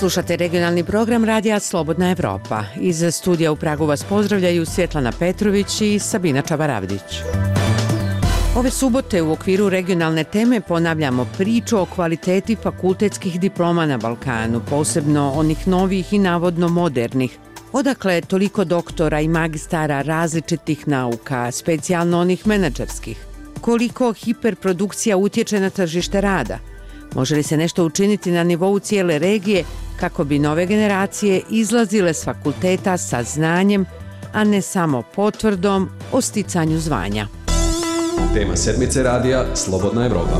Slušate regionalni program radija Slobodna Evropa. Iz studija u Pragu vas pozdravljaju Svjetlana Petrović i Sabina Čabaravdić. Ove subote u okviru regionalne teme ponavljamo priču o kvaliteti fakultetskih diploma na Balkanu, posebno onih novih i navodno modernih. Odakle je toliko doktora i magistara različitih nauka, specijalno onih menadžerskih? Koliko hiperprodukcija utječe na tržište rada? Može li se nešto učiniti na nivou cijele regije kako bi nove generacije izlazile s fakulteta sa znanjem, a ne samo potvrdom o sticanju zvanja? Tema sedmice radija Slobodna Evropa.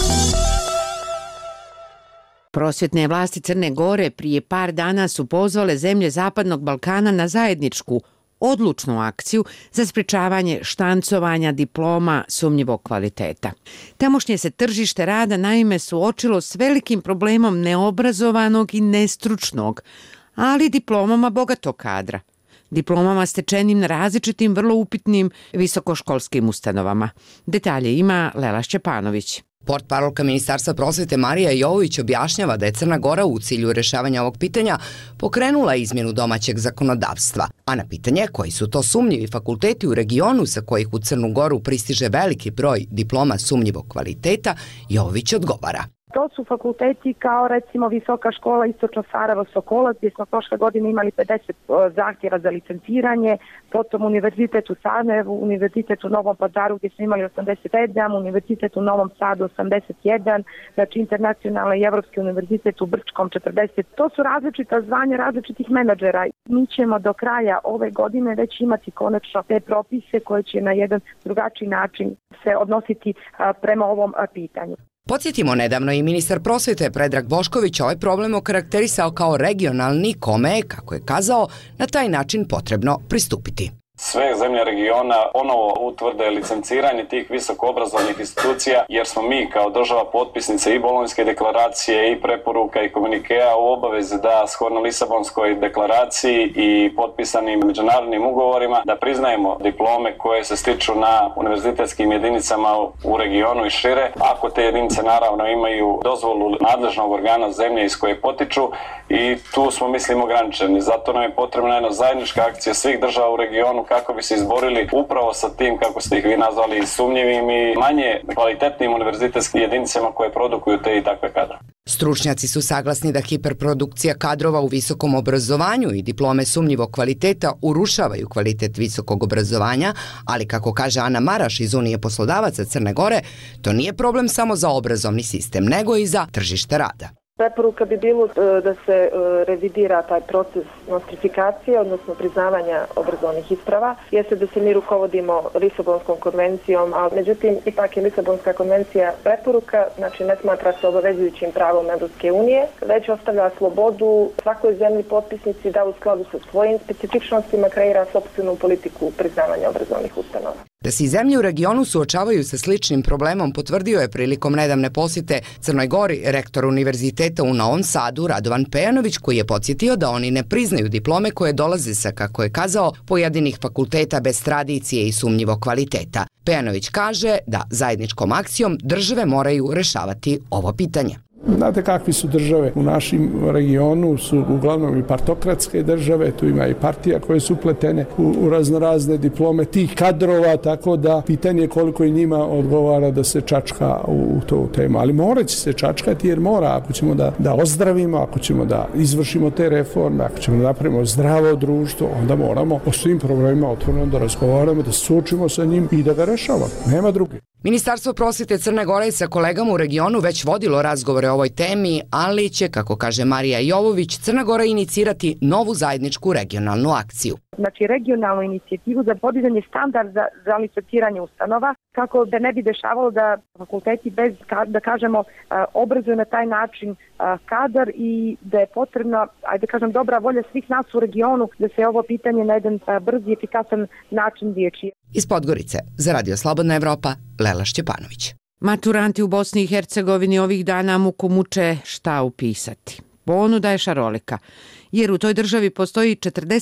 Prosvjetne vlasti Crne Gore prije par dana su pozvale zemlje Zapadnog Balkana na zajedničku, odlučnu akciju za sprečavanje štancovanja diploma sumnjivog kvaliteta. Tamošnje se tržište rada naime suočilo s velikim problemom neobrazovanog i nestručnog, ali diplomama bogatog kadra. Diplomama stečenim na različitim vrlo upitnim visokoškolskim ustanovama. Detalje ima Lela Šćepanović. Portparolka Ministarstva prosvete Marija Jovović objašnjava da je Crna Gora u cilju rješavanja ovog pitanja pokrenula izmjenu domaćeg zakonodavstva, a na pitanje koji su to sumnjivi fakulteti u regionu sa kojih u Crnu Goru pristiže veliki broj diploma sumnjivog kvaliteta, Jovović odgovara. To su fakulteti kao recimo Visoka škola Istočno Sarajevo Sokolac, gdje smo prošle godine imali 50 zahtjeva za licenciranje, potom Univerzitet u Sarajevu, Univerzitet u Novom Pazaru gdje smo imali 87, Univerzitet u Novom Sadu 81, znači Internacionalni i Evropski univerzitet u Brčkom 40. To su različita zvanja različitih menadžera. Mi ćemo do kraja ove godine već imati konačno te propise koje će na jedan drugačiji način se odnositi prema ovom pitanju. Podsjetimo, nedavno i ministar prosvete Predrag Bošković ovaj problem okarakterisao kao regionalni kome je, kako je kazao, na taj način potrebno pristupiti. Sve zemlje regiona ponovo utvrde licenciranje tih visokoobrazovnih institucija, jer smo mi kao država potpisnice i Bolonjske deklaracije i preporuka i komunikea u obavezi da shodno Lisabonskoj deklaraciji i potpisanim međunarodnim ugovorima da priznajemo diplome koje se stiču na univerzitetskim jedinicama u regionu i šire, ako te jedinice naravno imaju dozvolu nadležnog organa zemlje iz koje potiču, i tu smo mislim ograničeni. Zato nam je potrebna jedna zajednička akcija svih država u regionu kako bi se izborili upravo sa tim, kako ste ih vi nazvali, sumnjivim i manje kvalitetnim univerzitetskim jedinicama koje produkuju te i takve kadre. Stručnjaci su saglasni da hiperprodukcija kadrova u visokom obrazovanju i diplome sumnjivog kvaliteta urušavaju kvalitet visokog obrazovanja, ali kako kaže Ana Maraš iz Unije poslodavaca Crne Gore, to nije problem samo za obrazovni sistem, nego i za tržište rada. Preporuka bi bilo da se revidira taj proces nostrifikacije, odnosno priznavanja obrazovnih isprava, jeste da se mi rukovodimo Lisabonskom konvencijom, ali međutim ipak je Lisabonska konvencija preporuka, znači ne smatra se obavezujućim pravom Evropske unije, već ostavlja slobodu svakoj zemlji potpisnici da u skladu sa svojim specifičnostima kreira sopstvenu politiku priznavanja obrazovnih ustanova. Da se i zemlje u regionu suočavaju sa sličnim problemom potvrdio je prilikom nedavne posjete Crnoj Gori rektor Univerziteta u Novom Sadu Radovan Pejanović, koji je podsjetio da oni ne priznaju diplome koje dolaze sa, kako je kazao, pojedinih fakulteta bez tradicije i sumnjivog kvaliteta. Pejanović kaže da zajedničkom akcijom države moraju rešavati ovo pitanje. Znate kakvi su države u našem regionu, su uglavnom i partokratske države, tu ima i partija koje su upletene u raznorazne diplome tih kadrova, tako da pitanje je koliko i njima odgovara da se čačka u to temu. Ali morat će se čačkati jer mora, ako ćemo da ozdravimo, ako ćemo da izvršimo te reforme, ako ćemo da napravimo zdravo društvo, onda moramo o svim problemima otvoreno da razgovaramo, da se suočimo sa njim i da ga rešavamo. Nema druge. Ministarstvo prosvete Crne Gore sa kolegama u regionu već vodilo razgovore o ovoj temi, ali će, kako kaže Marija Jovović, Crna Gora inicirati novu zajedničku regionalnu akciju. Znači regionalnu inicijativu za podizanje standarda za licenciranje ustanova, kako da ne bi dešavalo da fakulteti bez, da kažemo, obrazuju na taj način kadar i da je potrebna, ajde kažem, dobra volja svih nas u regionu da se ovo pitanje na jedan brz i efikasan način riješi. Iz Podgorice, za Radio Slobodna Evropa, Lela Šćepanović. Maturanti u Bosni i Hercegovini ovih dana muku muče šta upisati. Ponuda je šarolika, jer u toj državi postoji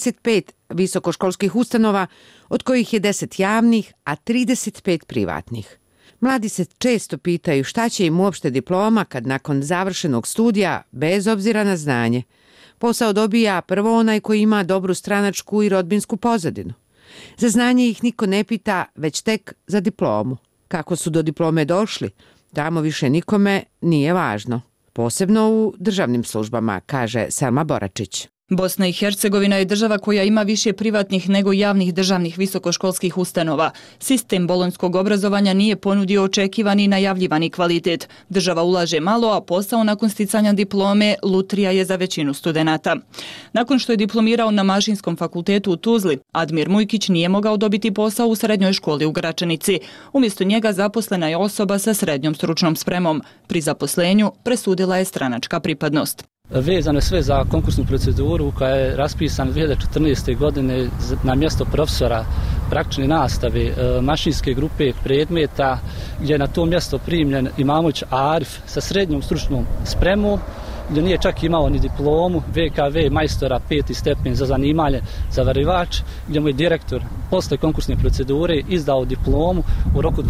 45 visokoškolskih ustanova, od kojih je 10 javnih, a 35 privatnih. Mladi se često pitaju šta će im uopšte diploma kad nakon završenog studija, bez obzira na znanje, Posao dobija prvo onaj koji ima dobru stranačku i rodbinsku pozadinu. Za znanje ih niko ne pita, već tek za diplomu. Kako su do diplome došli, tamo više nikome nije važno. Posebno u državnim službama, kaže Selma Boračić. Bosna i Hercegovina je država koja ima više privatnih nego javnih državnih visokoškolskih ustanova. Sistem bolonjskog obrazovanja nije ponudio očekivani i najavljivani kvalitet. Država ulaže malo, a posao nakon sticanja diplome lutrija je za većinu studenata. Nakon što je diplomirao na Mašinskom fakultetu u Tuzli, Admir Mujkić nije mogao dobiti posao u srednjoj školi u Gračanici. Umjesto njega zaposlena je osoba sa srednjom stručnom spremom. Pri zaposlenju presudila je stranačka pripadnost. Vezano sve za konkursnu proceduru koja je raspisana 2014. godine na mjesto profesora praktične nastave mašinske grupe predmeta, gdje je na to mjesto primljen Imamović Arif sa srednjom stručnom spremom, gdje nije čak imao ni diplomu, VKV majstora 5. stepen za zanimanje zavarivač, gdje mu je direktor posle konkursne procedure izdao diplomu u roku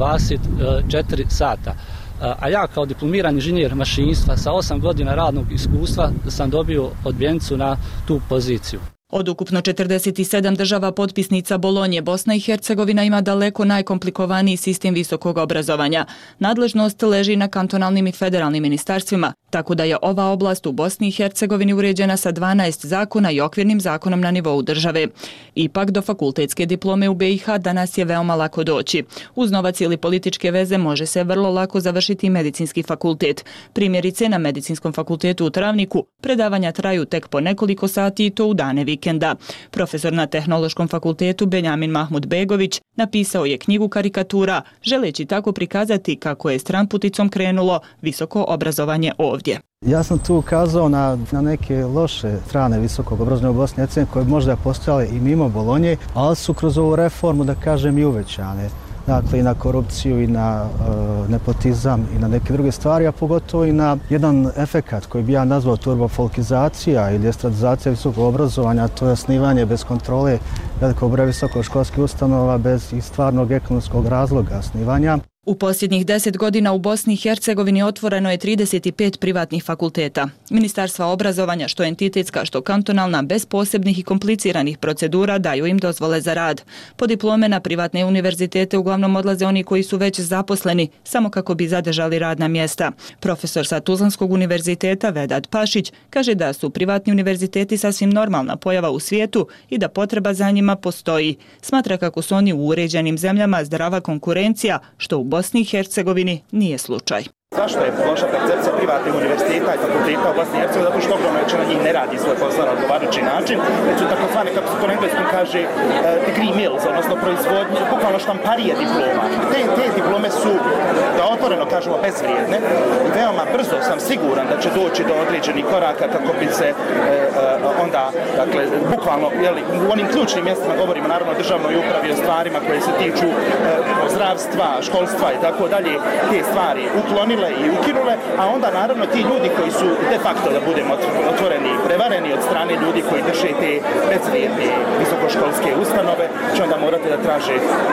24 sata. A ja kao diplomirani inženjer mašinstva sa 8 godina radnog iskustva sam dobio odbijenicu na tu poziciju. Od ukupno 47 država potpisnica Bolonje, Bosna i Hercegovina ima daleko najkomplikovaniji sistem visokog obrazovanja. Nadležnost leži na kantonalnim i federalnim ministarstvima, tako da je ova oblast u Bosni i Hercegovini uređena sa 12 zakona i okvirnim zakonom na nivou države. Ipak do fakultetske diplome u BiH danas je veoma lako doći. Uz novac ili političke veze može se vrlo lako završiti medicinski fakultet. Primjerice, na Medicinskom fakultetu u Travniku predavanja traju tek po nekoliko sati i to u dane vikenda. Profesor na Tehnološkom fakultetu Benjamin Mahmud Begović napisao je knjigu karikatura, želeći tako prikazati kako je stranputicom krenulo visoko obrazovanje ovdje. Ja sam tu ukazao na neke loše strane visokog obrazovanja u Bosni i Hercegovini koje možda postojale i mimo Bolonje, ali su kroz ovu reformu, da kažem, i uvećane. Dakle, i na korupciju, i na nepotizam, i na neke druge stvari, a pogotovo i na jedan efekat koji bi ja nazvao turbofolkizacija ili estradizacija visokog obrazovanja, to je osnivanje bez kontrole velikog broja visokoškolskih ustanova bez i stvarnog ekonomskog razloga osnivanja. U posljednjih 10 godina u Bosni i Hercegovini otvoreno je 35 privatnih fakulteta. Ministarstva obrazovanja, što entitetska, što kantonalna, bez posebnih i kompliciranih procedura daju im dozvole za rad. Po diplome na privatne univerzitete uglavnom odlaze oni koji su već zaposleni, samo kako bi zadržali radna mjesta. Profesor sa Tuzlanskog univerziteta Vedad Pašić kaže da su privatni univerziteti sasvim normalna pojava u svijetu i da potreba za njima postoji. Smatra kako su oni u uređenim zemljama zdrava konkurencija, što u Bosni i Hercegovini nije slučaj. Zašto je loša percepcija privatnih univerziteta i fakulteta u Bosni i Hercegovini? Zato što ogromna većina njih ne radi svoj posao na odgovarajući način, već su takozvane, kako se to na engleskom kaže, degree mills, odnosno proizvodnje, bukvalno štamparije diploma. Te diplome su, da otvoreno kažemo, bezvrijedne i veoma brzo sam siguran da će doći do određenih koraka kako bi se onda, dakle, bukvalno, u onim ključnim mjestima govorimo naravno o državnoj upravi, o stvarima koje se tiču zdravstva, školstva i tako dalje, te stvari uklonile i ukinule, a onda naravno ti ljudi koji su de facto, da budemo otvoreni i prevareni od strane ljudi koji drže te bezvrijedne visokoškolske ustanove, će onda morati da traže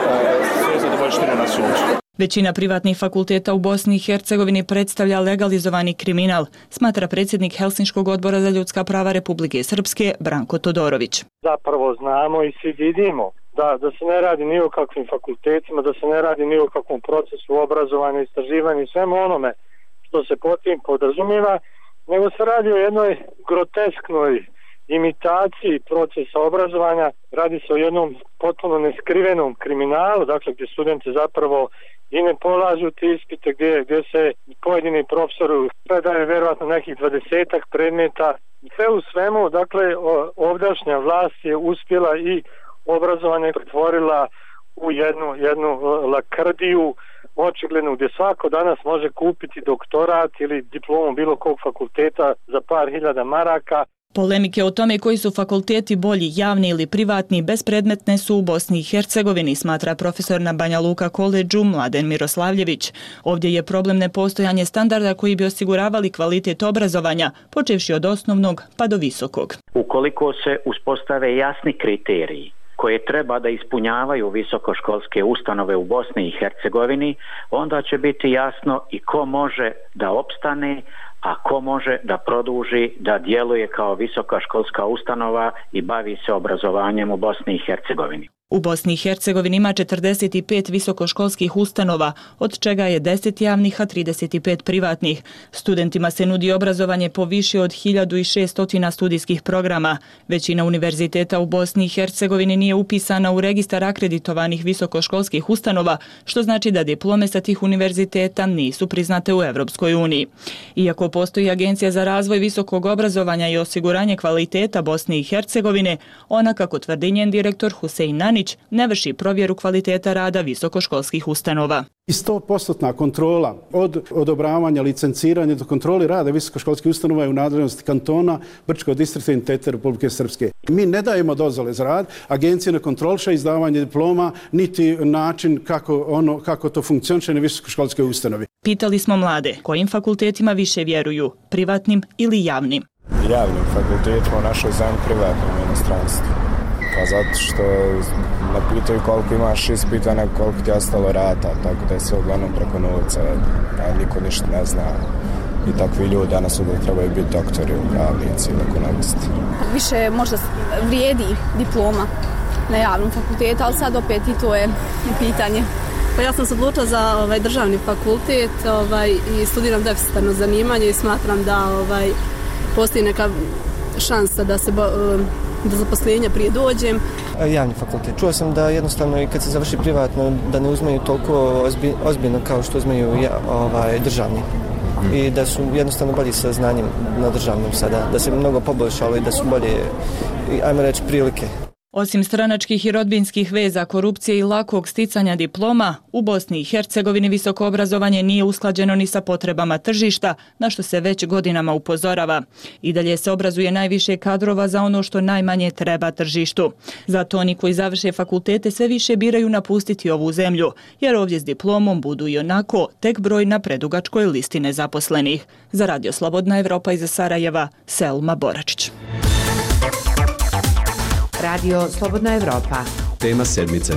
svoju zadovoljštinu na sudu. Većina privatnih fakulteta u Bosni i Hercegovini predstavlja legalizovani kriminal, smatra predsjednik Helsinškog odbora za ljudska prava Republike Srpske Branko Todorović. Zapravo znamo i svi vidimo da se ne radi ni o kakvim fakultetima, da se ne radi ni o kakvom procesu obrazovanja, istraživanja i svemu onome što se pod tim podrazumijeva, nego se radi o jednoj grotesknoj imitaciji procesa obrazovanja. Radi se o jednom potpuno neskrivenom kriminalu, dakle gdje studenti zapravo i ne polažu te ispite, gdje se pojedini profesori predaju vjerojatno nekih 20 predmeta. Sve u svemu, dakle, ovdašnja vlast je uspjela i obrazovanje pretvorila u jednu lakrdiju, očigledno gdje svako danas može kupiti doktorat ili diplomu bilo kog fakulteta za par hiljada maraka. Polemike o tome koji su fakulteti bolji, javni ili privatni, bespredmetne su u Bosni i Hercegovini, smatra profesor na Banja Luka koledžu Mladen Miroslavljević. Ovdje je problem nepostojanje standarda koji bi osiguravali kvalitet obrazovanja, počevši od osnovnog pa do visokog. Ukoliko se uspostave jasni kriteriji koje treba da ispunjavaju visokoškolske ustanove u Bosni i Hercegovini, onda će biti jasno i ko može da opstane, a ko može da produži da djeluje kao visoka školska ustanova i bavi se obrazovanjem u Bosni i Hercegovini. U Bosni i Hercegovini ima 45 visokoškolskih ustanova, od čega je 10 javnih, a 35 privatnih. Studentima se nudi obrazovanje po više od 1600 studijskih programa. Većina univerziteta u Bosni i Hercegovini nije upisana u registar akreditovanih visokoškolskih ustanova, što znači da diplome sa tih univerziteta nisu priznate u Evropskoj uniji. Iako postoji Agencija za razvoj visokog obrazovanja i osiguranje kvaliteta Bosne i Hercegovine, ona, kako tvrdi njen direktor Husein Nanić, ne vrši provjeru kvaliteta rada visokoškolskih ustanova. I 100% kontrola od odobravanja, licenciranja do kontroli rada visokoškolskih ustanova je u nadležnosti kantona Brčkog distrikta i entiteta Republike Srpske. Mi ne dajemo dozvole za rad, agencija ne kontroliše izdavanje diploma, niti način kako to funkcioniše na visokoškolskoj ustanovi. Pitali smo mlade kojim fakultetima više vjeruju, privatnim ili javnim. Javnim fakultetima u našoj zemlji, privatnim u inostranstvu. Pa zato što ne pitaju koliko imaš ispita, nego koliko ti je ostalo rata, tako da je sve uglavnom preko novca, a niko ništa ne zna. I takvi ljudi danas uvijek trebaju biti doktori, pravnici ili ekonomisti. Više možda vrijedi diploma na javnom fakultetu, ali sad opet i to je pitanje. Pa ja sam se odlučila za državni fakultet i studiram deficitarno zanimanje i smatram da postoji neka šansa da se do zaposlenja prije dođem. Javni fakultet. Čuo sam da jednostavno i kad se završi privatno da ne uzmeju toliko ozbiljno kao što uzmeju državni. I da su jednostavno bolji sa znanjem na državnom sada, da se mnogo poboljšalo i da su bolje, ajmo reći, prilike. Osim stranačkih i rodbinskih veza, korupcije i lakog sticanja diploma, u Bosni i Hercegovini visoko obrazovanje nije usklađeno ni sa potrebama tržišta, na što se već godinama upozorava. I dalje se obrazuje najviše kadrova za ono što najmanje treba tržištu. Zato oni koji završe fakultete sve više biraju napustiti ovu zemlju, jer ovdje s diplomom budu i onako tek broj na predugačkoj listi nezaposlenih. Za Radio Slobodna Evropa iz Sarajeva, Selma Boračić. Radio Slobodna Evropa. Tema sedmice.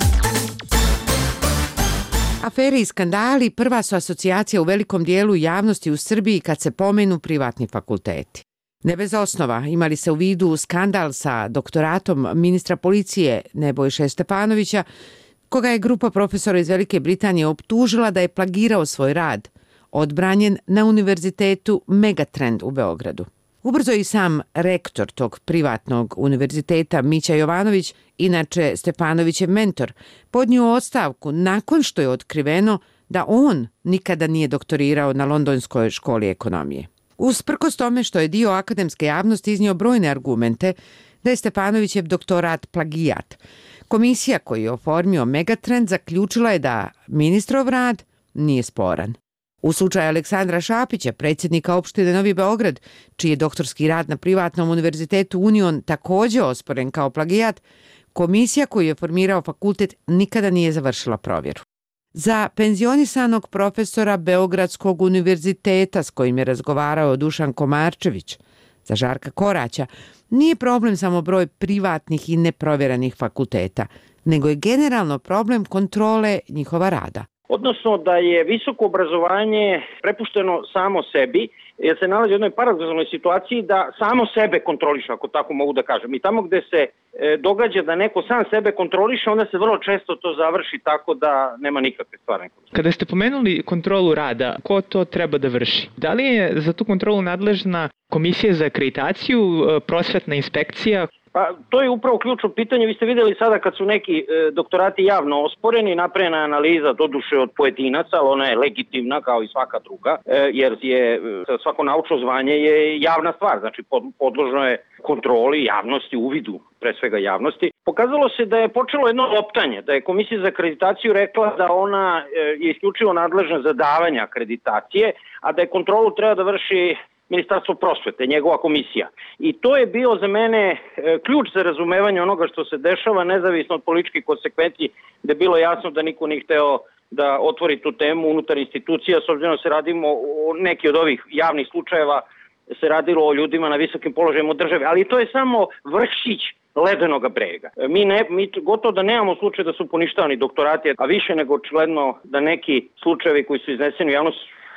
Afere i skandali prva su asocijacija u velikom dijelu javnosti u Srbiji kad se pomenu privatni fakulteti. Ne bez osnova, imali se u vidu skandal sa doktoratom ministra policije Nebojše Stefanovića, koga je grupa profesora iz Velike Britanije optužila da je plagirao svoj rad, odbranjen na Univerzitetu Megatrend u Beogradu. Ubrzo i sam rektor tog privatnog univerziteta Mića Jovanović, inače Stefanovićev mentor, podnio ostavku nakon što je otkriveno da on nikada nije doktorirao na Londonskoj školi ekonomije. Usprkos tome što je dio akademske javnosti iznio brojne argumente da je Stefanovićev doktorat plagijat, komisija koju je oformio Megatrend zaključila je da ministrov rad nije sporan. U slučaju Aleksandra Šapića, predsjednika opštine Novi Beograd, čiji je doktorski rad na privatnom univerzitetu Union također osporen kao plagijat, komisija koju je formirao fakultet nikada nije završila provjeru. Za penzionisanog profesora Beogradskog univerziteta s kojim je razgovarao Dušan Komarčević, za Žarka Koraća, nije problem samo broj privatnih i neprovjeranih fakulteta, nego je generalno problem kontrole njihova rada. Odnosno da je visoko obrazovanje prepušteno samo sebi, jer se nalazi u jednoj paradoksalnoj situaciji da samo sebe kontroliše, ako tako mogu da kažem. I tamo gde se događa da neko sam sebe kontroliše, onda se vrlo često to završi tako da nema nikakve stvarne kontrole. Kada ste pomenuli kontrolu rada, ko to treba da vrši? Da li je za tu kontrolu nadležna komisija za akreditaciju, prosvetna inspekcija? Pa, to je upravo ključno pitanje. Vi ste vidjeli sada kad su neki doktorati javno osporeni, napravljena analiza doduše od pojedinaca, ali ona je legitimna kao i svaka druga, jer je svako naučno zvanje je javna stvar, znači podložno je kontroli javnosti, uvidu pre svega javnosti. Pokazalo se da je počelo jedno optanje, da je komisija za akreditaciju rekla da ona je isključivo nadležna za davanje akreditacije, a da je kontrolu treba da vrši Ministarstvo prosvete, njegova komisija. I to je bio za mene ključ za razumevanje onoga što se dešava, nezavisno od političkih konsekvenci, da je bilo jasno da niko nije hteo da otvori tu temu unutar institucija, s obzirom da se radimo o neki od ovih javnih slučajeva, se radilo o ljudima na visokim položajima države, ali to je samo vršić ledenog brega. Mi gotovo da nemamo slučaj da su poništavani doktorati, a više nego očigledno da neki slučajevi koji su izneseni u javnost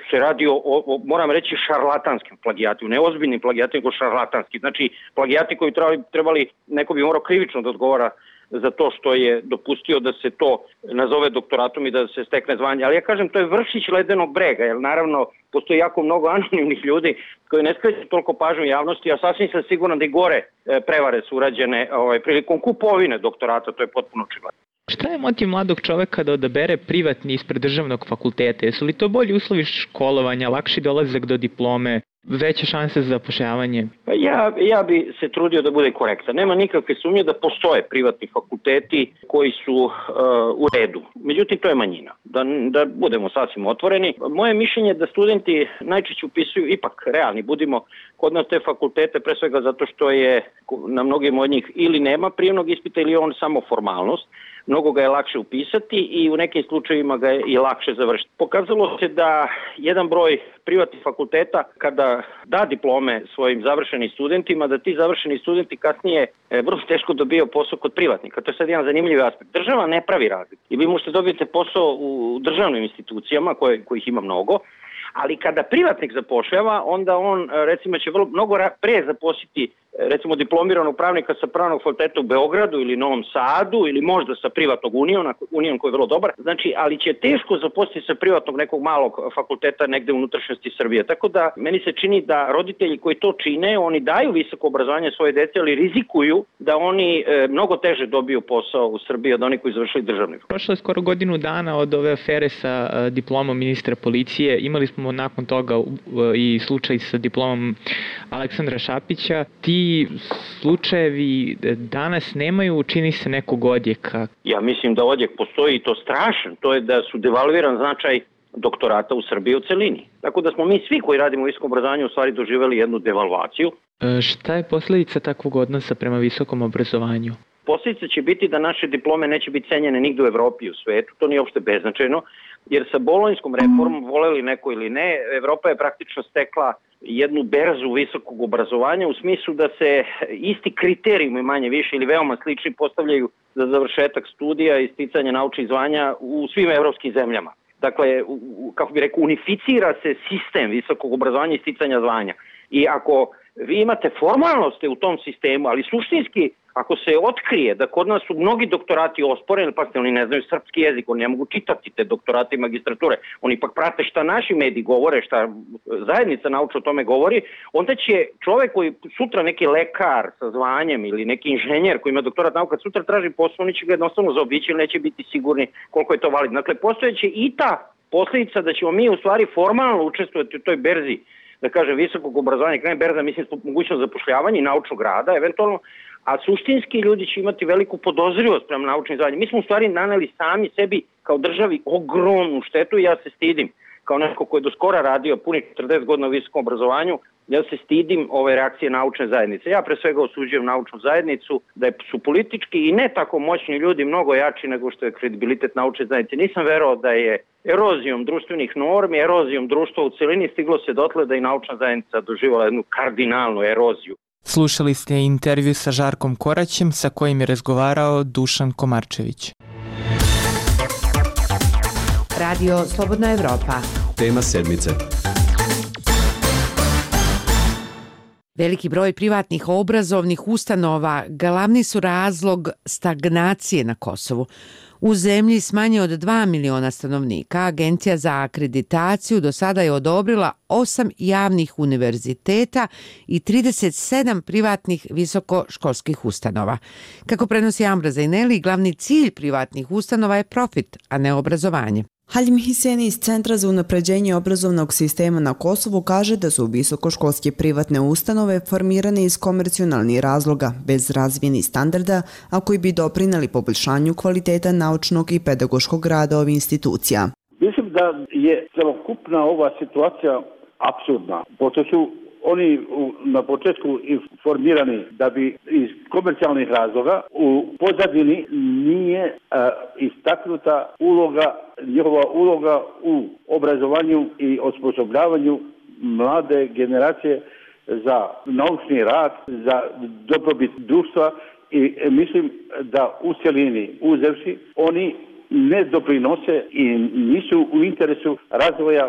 se radi moram reći, šarlatanskim plagijatima, ne ozbiljnim plagijatima, nego šarlatanskim. Znači, plagijati koji trebali, neko bi morao krivično da odgovara za to što je dopustio da se to nazove doktoratom i da se stekne zvanje. Ali ja kažem, to je vršić ledenog brega, jer naravno postoji jako mnogo anonimnih ljudi koji ne skreću toliko pažnju javnosti, a sasvim sam siguran da i gore prevare su urađene prilikom kupovine doktorata, to je potpuno očigledno. Šta je motiv mladog čoveka da odabere privatni ispred državnog fakulteta? Jesu li to bolji uslovi školovanja, lakši dolazak do diplome, veće šanse za zapošljavanje? Ja bi se trudio da bude korektan. Nema nikakve sumnje da postoje privatni fakulteti koji su u redu. Međutim, to je manjina. Da budemo sasvim otvoreni. Moje mišljenje je da studenti najčešće upisuju, ipak realni budimo, kod nas te fakultete, pre svega zato što je na mnogim od njih ili nema prijemnog ispita ili on samo formalnost. Mnogo ga je lakše upisati i u nekim slučajevima ga je i lakše završiti. Pokazalo se da jedan broj privatnih fakulteta, kada da diplome svojim završenim studentima, da ti završeni studenti kasnije vrlo teško dobijaju posao kod privatnika. To je sad jedan zanimljiv aspekt. Država ne pravi razliku. I vi možete dobiti posao u državnim institucijama, kojih ima mnogo, ali kada privatnik zapošljava, onda on recimo će mnogo pre zaposliti recimo diplomiranog pravnika sa pravnog fakulteta u Beogradu ili Novom Sadu ili možda sa privatnog Union koji je vrlo dobar, znači, ali će teško zaposliti sa privatnog nekog malog fakulteta negde u unutrašnjosti Srbije. Tako da meni se čini da roditelji koji to čine, oni daju visoko obrazovanje svoje dece, ali rizikuju da oni mnogo teže dobiju posao u Srbiji od onih koji završili državni fakultet. Prošlo je skoro godinu dana od ove afere sa diplomom ministra policije. Imali smo nakon toga i slučaj sa diplomom Aleksandra Šapića. Ti slučajevi danas nemaju, čini se, nekog odjeka. Ja mislim da odjek postoji i to strašan. To je da su devalviran značaj doktorata u Srbiji u celini. Tako da smo mi svi koji radimo u visokom obrazovanju u stvari doživjeli jednu devalvaciju. Šta je posljedica takvog odnosa prema visokom obrazovanju? Posljedica će biti da naše diplome neće biti cenjene nigde u Evropi i u svetu. To nije uopšte beznačajno, jer sa bolonjskom reformom, voleli neko ili ne, Evropa je praktično stekla jednu berzu visokog obrazovanja u smislu da se isti kriterijumi manje više ili veoma slični postavljaju za završetak studija i sticanje naučnih zvanja u svim evropskim zemljama. Dakle, kako bih rekao, unificira se sistem visokog obrazovanja i sticanja zvanja. I ako vi imate formalnosti u tom sistemu, ali suštinski, ako se otkrije da kod nas su mnogi doktorati osporeni, pa oni ne znaju srpski jezik, oni ne mogu čitati te doktorate i magistrature, oni ipak prate šta naši mediji govore, šta zajednica naučna o tome govori, onda će čovek koji sutra neki lekar sa zvanjem ili neki inženjer koji ima doktorat nauka, sutra traži posao, oni će ga jednostavno zaobići ili neće biti sigurni koliko je to validno. Dakle, postojeće i ta posljedica da ćemo mi u stvari formalno učestvovati u toj berzi, da kažem, visokog obrazovanja, kraj berza, mislim, mogućnost zapošljavanja i naučnog rada, eventualno, a suštinski ljudi će imati veliku podozrivost prema naučnim zvanjima. Mi smo u stvari naneli sami sebi kao državi ogromnu štetu i ja se stidim, kao neko ko je do skora radio punih 40 godina u visokom obrazovanju, ja se stidim ove reakcije naučne zajednice. Ja pre svega osuđujem naučnu zajednicu, da su politički i ne tako moćni ljudi mnogo jači nego što je kredibilitet naučne zajednice. Nisam verovao da je erozijom društvenih normi, erozijom društva u celini stiglo se dotle da i naučna zajednica doživala jednu kardinalnu eroziju. Slušali ste intervju sa Žarkom Koraćem sa kojim je razgovarao Dušan Komarčević. Radio Slobodna Evropa. Tema sedmice. Veliki broj privatnih obrazovnih ustanova glavni su razlog stagnacije na Kosovu. U zemlji s manje od 2 miliona stanovnika Agencija za akreditaciju do sada je odobrila 8 javnih univerziteta i 37 privatnih visokoškolskih ustanova. Kako prenosi Ambra Zaineli, glavni cilj privatnih ustanova je profit, a ne obrazovanje. Halim Hiseni iz Centra za unapređenje obrazovnog sistema na Kosovu kaže da su visokoškolske privatne ustanove formirane iz komercionalnih razloga, bez razvijenih standarda, a koji bi doprineli poboljšanju kvaliteta naučnog i pedagoškog rada ovih institucija. Mislim da je celokupna ova situacija apsurdna, pošto su oni na početku formirani da bi iz komercijalnih razloga u pozadini nije istaknuta njihova uloga u obrazovanju i osposobljavanju mlade generacije za naučni rad, za dobrobit društva i mislim da u cjelini uzevši oni ne doprinose i nisu u interesu razvoja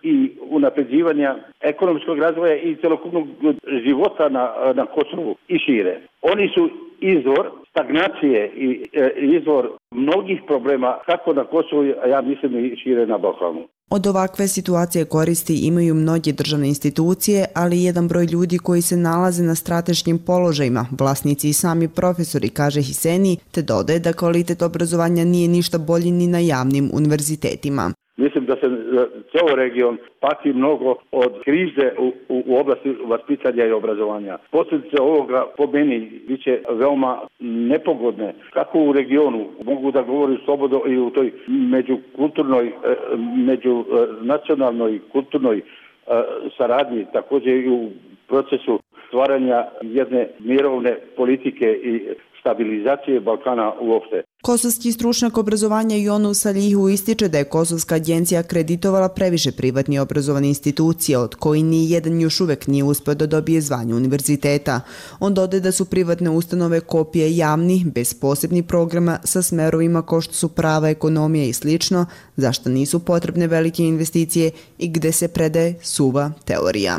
i unapređivanja ekonomskog razvoja i celokupnog života na Kosovu i šire. Oni su izvor stagnacije i izvor mnogih problema kako na Kosovu, a ja mislim i šire na Balkanu. Od ovakve situacije koristi imaju mnoge državne institucije, ali i jedan broj ljudi koji se nalaze na strateškim položajima, vlasnici i sami profesori, kaže Hiseni, te dodaje da kvalitet obrazovanja nije ništa bolji ni na javnim univerzitetima. Mislim da se ceo region pati mnogo od krize u oblasti vaspitanja i obrazovanja. Posljedice ovoga po meni biće veoma nepogodne. Kako u regionu, mogu da govorim slobodno i u toj međukulturnoj, međunacionalnoj kulturnoj saradnji, također i u procesu stvaranja jedne mirovne politike i stabilizacije Balkana uopšte. Kosovski stručnjak obrazovanja Yunus Salihu ističe da je Kosovska agencija akreditovala previše privatni obrazovane institucije, od koji ni jedan još uvek nije uspeo da dobije zvanje univerziteta. On dodaje da su privatne ustanove kopije javni, bez posebnih programa, sa smerovima kao što su prava, ekonomija i slično, zašto nisu potrebne velike investicije i gde se predaje suva teorija.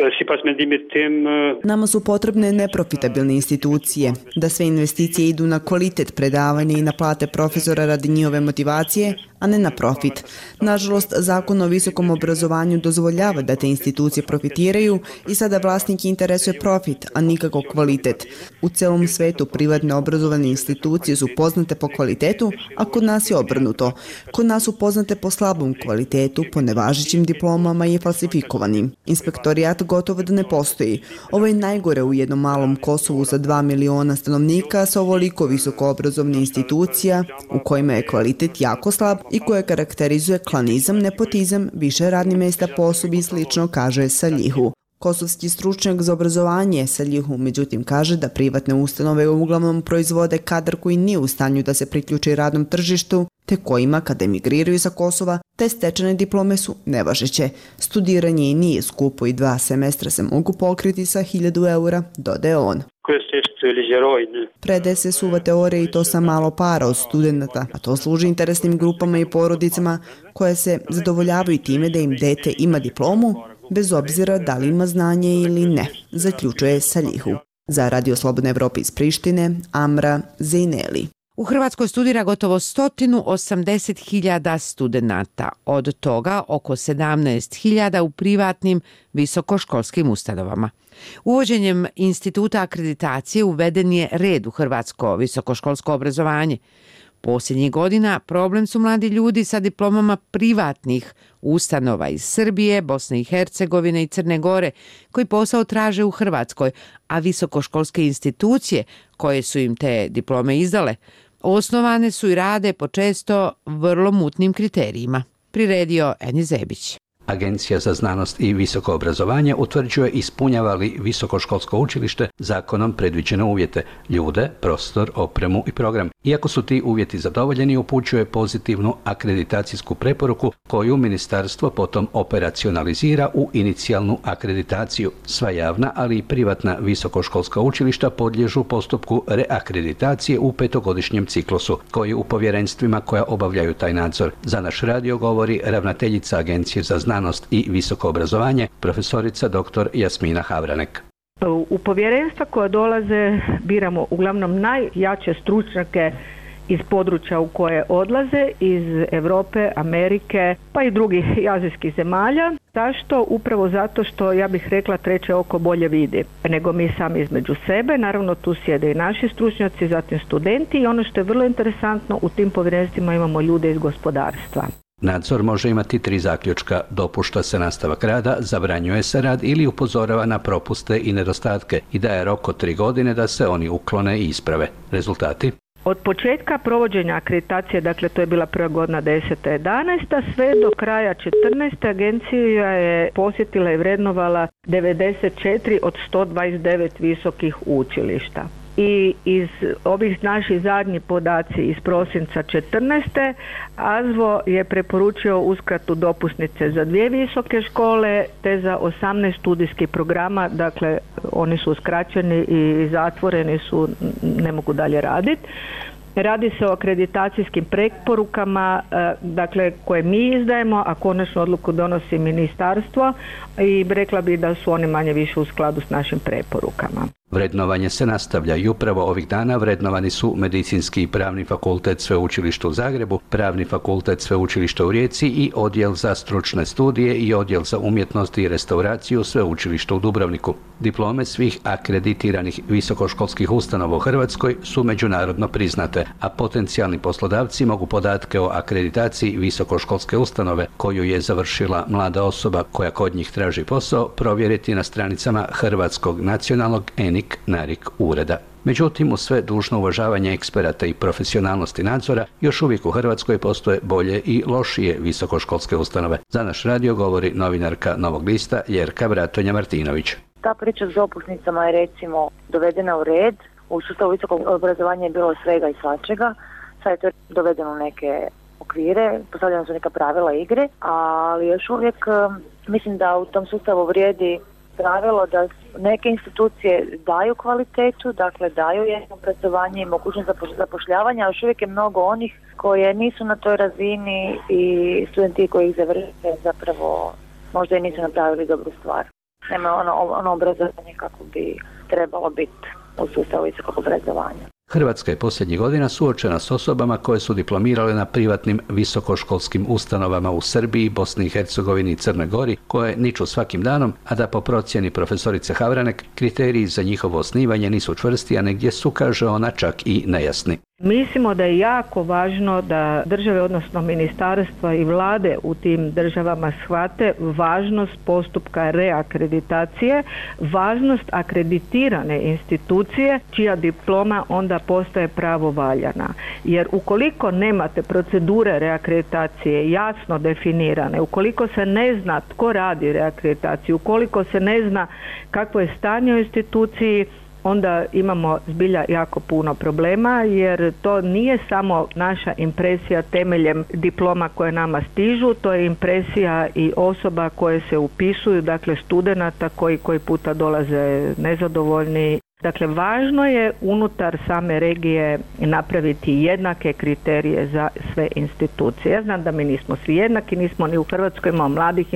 Nama su potrebne neprofitabilne institucije, da sve investicije idu na kvalitet predavanja i na plate profesora radi njihove motivacije, a ne na profit. Nažalost, zakon o visokom obrazovanju dozvoljava da te institucije profitiraju i sada vlasnik interesuje profit, a nikako kvalitet. U celom svetu privatne obrazovane institucije su poznate po kvalitetu, a kod nas je obrnuto. Kod nas su poznate po slabom kvalitetu, po nevažećim diplomama i falsifikovanim. Inspektorijat gotovo da ne postoji. Ovo je najgore u jednom malom Kosovu sa 2 miliona stanovnika sa ovoliko visoko obrazovne institucija u kojima je kvalitet jako slab i koje karakterizuje klanizam, nepotizam, više radnih mesta po osobi i slično, kaže Salihu. Kosovski stručnjak za obrazovanje Salihu međutim kaže da privatne ustanove uglavnom proizvode kadar koji nije u stanju da se priključi radnom tržištu, te kojima kada emigriraju sa Kosova, te stečene diplome su nevažeće. Studiranje nije skupo i 2 semestra se mogu pokriti sa 1000 eura, dodaje on. Predaje se suva teorija i to sa malo para od studenta, a to služi interesnim grupama i porodicama koje se zadovoljavaju time da im dete ima diplomu, bez obzira da li ima znanje ili ne, zaključuje Salihu. Za Radio Slobodna Evropa iz Prištine, Amra Zejneli. U Hrvatskoj studira gotovo 180.000 studenata, od toga oko 17.000 u privatnim visokoškolskim ustanovama. Uvođenjem instituta akreditacije uveden je red u hrvatsko visokoškolsko obrazovanje. Posljednjih godina problem su mladi ljudi sa diplomama privatnih ustanova iz Srbije, Bosne i Hercegovine i Crne Gore koji posao traže u Hrvatskoj, a visokoškolske institucije koje su im te diplome izdale osnovane su i rade po često vrlo mutnim kriterijima. Priredio Eni Zebić. Agencija za znanost i visoko obrazovanje utvrđuje ispunjava li visokoškolsko učilište zakonom predviđene uvjete, ljude, prostor, opremu i program. Iako su ti uvjeti zadovoljeni, upućuje pozitivnu akreditacijsku preporuku koju ministarstvo potom operacionalizira u inicijalnu akreditaciju. Sva javna, ali i privatna visokoškolska učilišta podliježu postupku reakreditacije u 5-godišnjem ciklusu, koji u povjerenstvima koja obavljaju taj nadzor. Za naš radio govori ravnateljica Agencije za znanost i visoko obrazovanje, profesorica dr. Jasmina Havranek. U povjerenstva koja dolaze biramo uglavnom najjače stručnjake iz područja u koje odlaze, iz Europe, Amerike, pa i drugih azijskih zemalja. Zašto? Upravo zato što, ja bih rekla, treće oko bolje vidi nego mi sami između sebe. Naravno, tu sjede i naši stručnjaci, zatim studenti i ono što je vrlo interesantno, u tim povjerenstvima imamo ljude iz gospodarstva. Nadzor može imati 3 zaključka. Dopušta se nastavak rada, zabranjuje se rad ili upozorava na propuste i nedostatke i daje rok od 3 godine da se oni uklone i isprave. Rezultati? Od početka provođenja akreditacije, dakle to je bila prva godina 10-11, sve do kraja 14. agencija je posjetila i vrednovala 94 od 129 visokih učilišta. I iz ovih naših zadnjih podaci iz prosinca 14. AZVO je preporučio uskratu dopusnice za 2 visoke škole te za 18 studijskih programa, dakle oni su uskraćeni i zatvoreni su, ne mogu dalje raditi. Radi se o akreditacijskim preporukama, dakle koje mi izdajemo, a konačnu odluku donosi ministarstvo i rekla bi da su oni manje više u skladu s našim preporukama. Vrednovanje se nastavlja i upravo ovih dana vrednovani su Medicinski i Pravni fakultet Sveučilišta u Zagrebu, Pravni fakultet Sveučilišta u Rijeci i Odjel za stručne studije i Odjel za umjetnost i restauraciju Sveučilišta u Dubrovniku. Diplome svih akreditiranih visokoškolskih ustanova u Hrvatskoj su međunarodno priznate, a potencijalni poslodavci mogu podatke o akreditaciji visokoškolske ustanove koju je završila mlada osoba koja kod njih traži posao provjeriti na stranicama Hrvatskog nacionalnog NARIC ureda. Međutim, uz sve dužno uvažavanje eksperata i profesionalnosti nadzora, još uvijek u Hrvatskoj postoje bolje i lošije visokoškolske ustanove. Za naš radio govori novinarka Novog lista Ljerka Bratonja-Martinović. Ta priča s dopusnicama je recimo dovedena u red. U sustavu visokog obrazovanja je bilo svega i svačega. Sad je to dovedeno u neke okvire, postavljena su neka pravila igre, ali još uvijek mislim da u tom sustavu vrijedi pravilo da neke institucije daju kvalitetu, dakle daju jedno obrazovanje i mogućnost zapošljavanja, a još uvijek je mnogo onih koje nisu na toj razini i studenti koji ih završe zapravo možda i nisu napravili dobru stvar. Nema ono obrazovanje kako bi trebalo biti u sustavu visokog obrazovanja. Hrvatska je posljednjih godina suočena s osobama koje su diplomirale na privatnim visokoškolskim ustanovama u Srbiji, Bosni i Hercegovini i Crnoj Gori, koje niču svakim danom, a da po procjeni profesorice Havranek kriteriji za njihovo osnivanje nisu čvrsti, a negdje su, kaže ona, čak i nejasni. Mislimo da je jako važno da države, odnosno ministarstva i vlade u tim državama shvate važnost postupka reakreditacije, važnost akreditirane institucije čija diploma onda postaje pravovaljana. Jer ukoliko nemate procedure reakreditacije jasno definirane, ukoliko se ne zna tko radi reakreditaciju, ukoliko se ne zna kakvo je stanje u instituciji, onda imamo zbilja jako puno problema, jer to nije samo naša impresija temeljem diploma koje nama stižu, to je impresija i osoba koje se upisuju, dakle studenata koji puta dolaze nezadovoljni. Dakle, važno je unutar same regije napraviti jednake kriterije za sve institucije. Ja znam da mi nismo svi jednaki, nismo ni u Hrvatskoj, imamo mladih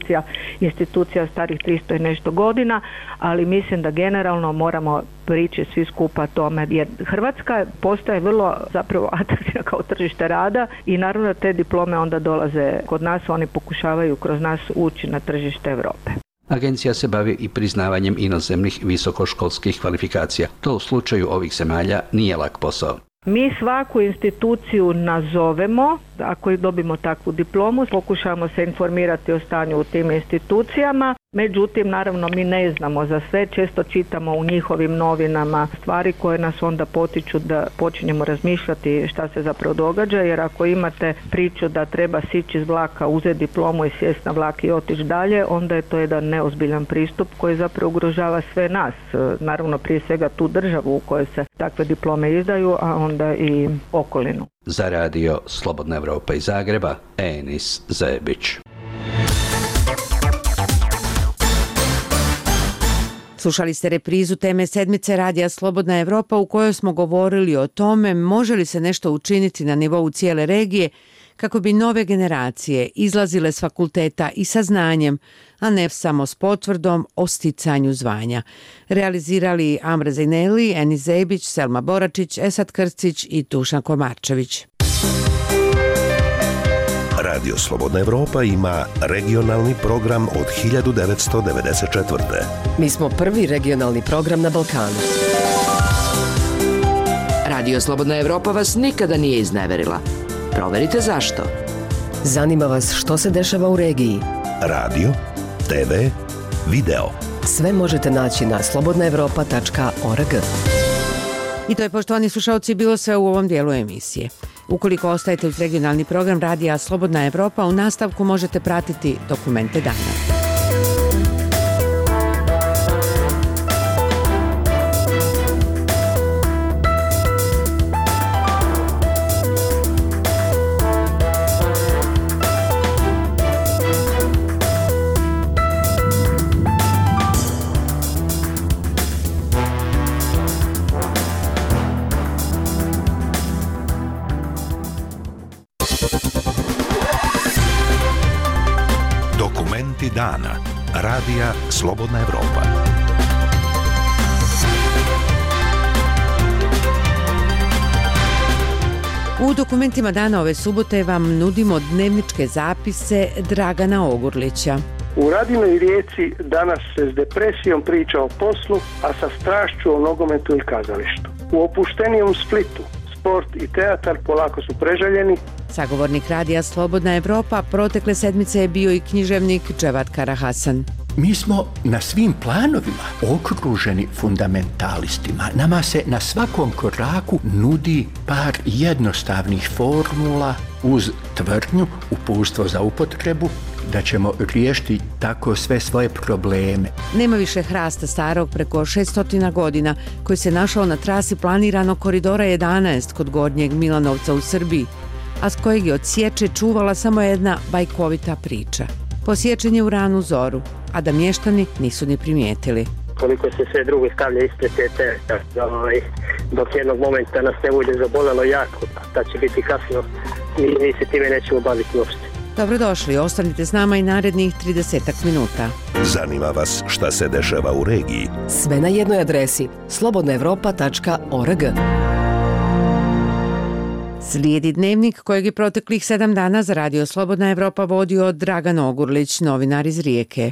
institucija starih 300 i nešto godina, ali mislim da generalno moramo prići svi skupa tome, jer Hrvatska postaje vrlo zapravo atraktivna kao tržište rada i naravno da te diplome onda dolaze kod nas, oni pokušavaju kroz nas ući na tržište Europe. Agencija se bavi i priznavanjem inozemnih visokoškolskih kvalifikacija. To u slučaju ovih zemalja nije lak posao. Mi svaku instituciju nazovemo, ako dobimo takvu diplomu, pokušamo se informirati o stanju u tim institucijama, međutim, naravno, mi ne znamo za sve, često čitamo u njihovim novinama stvari koje nas onda potiču da počinjemo razmišljati šta se zapravo događa, jer ako imate priču da treba sići iz vlaka, uzeti diplomu i sjesti na vlak i otići dalje, onda je to jedan neozbiljan pristup koji zapravo ugrožava sve nas, naravno prije svega tu državu u kojoj se takve diplome izdaju, a onda i okolinu. Za radio Slobodna Evropa iz Zagreba, Enis Zebić. Slušali ste reprizu teme sedmice radija Slobodna Evropa u kojoj smo govorili o tome može li se nešto učiniti na nivou cijele regije kako bi nove generacije izlazile s fakulteta i sa znanjem, a ne samo s potvrdom o sticanju zvanja. Realizirali Amra Zejneli, Enis Zebić, Selma Boračić, Esad Krstić i Dušan Komarčević. Radio Slobodna Evropa ima regionalni program od 1994. Mi smo prvi regionalni program na Balkanu. Radio Slobodna Evropa vas nikada nije izneverila. Proverite zašto. Zanima vas što se dešava u regiji. Radio, TV, video. Sve možete naći na slobodnaevropa.org. I to je, poštovani slušalci, bilo sve u ovom dijelu emisije. Ukoliko ostajete uz regionalni program Radija Slobodna Evropa, u nastavku možete pratiti dokumente dana. Dokumenti dana. Radija Slobodna Evropa. U dokumentima dana ove subote vam nudimo dnevničke zapise Dragana Ogurlića. U Radinoj Rijeci danas se s depresijom priča o poslu, a sa strašću o nogometu i kazalištu. U opuštenijom Splitu sport i teatar polako su preželjeni. Sagovornik radija Slobodna Evropa protekle sedmice je bio i književnik Dževat Karahasan. Mi smo na svim planovima okruženi fundamentalistima. Nama se na svakom koraku nudi par jednostavnih formula uz tvrdnju, uputstvo za upotrebu, da ćemo riješiti tako sve svoje probleme. Nema više hrasta starog preko 600 godina koji se našao na trasi planiranog koridora 11 kod Gornjeg Milanovca u Srbiji, a s kojeg je od sječe čuvala samo jedna bajkovita priča. Posječen je u ranu zoru, a da mještani nisu ni primijetili. Koliko se sve drugo stavlja ispred te dok jednog momenta nas ne bude zabolelo jako, da će biti kasno, mi se time nećemo baviti uopšte. Dobrodošli, ostanite s nama i narednih 30 minuta. Zanima vas šta se dešava u regiji? Sve na jednoj adresi slobodnaevropa.org. Slijedi dnevnik kojeg je proteklih 7 dana za Radio Slobodna Evropa vodio Dragan Ogurlić, novinar iz Rijeke.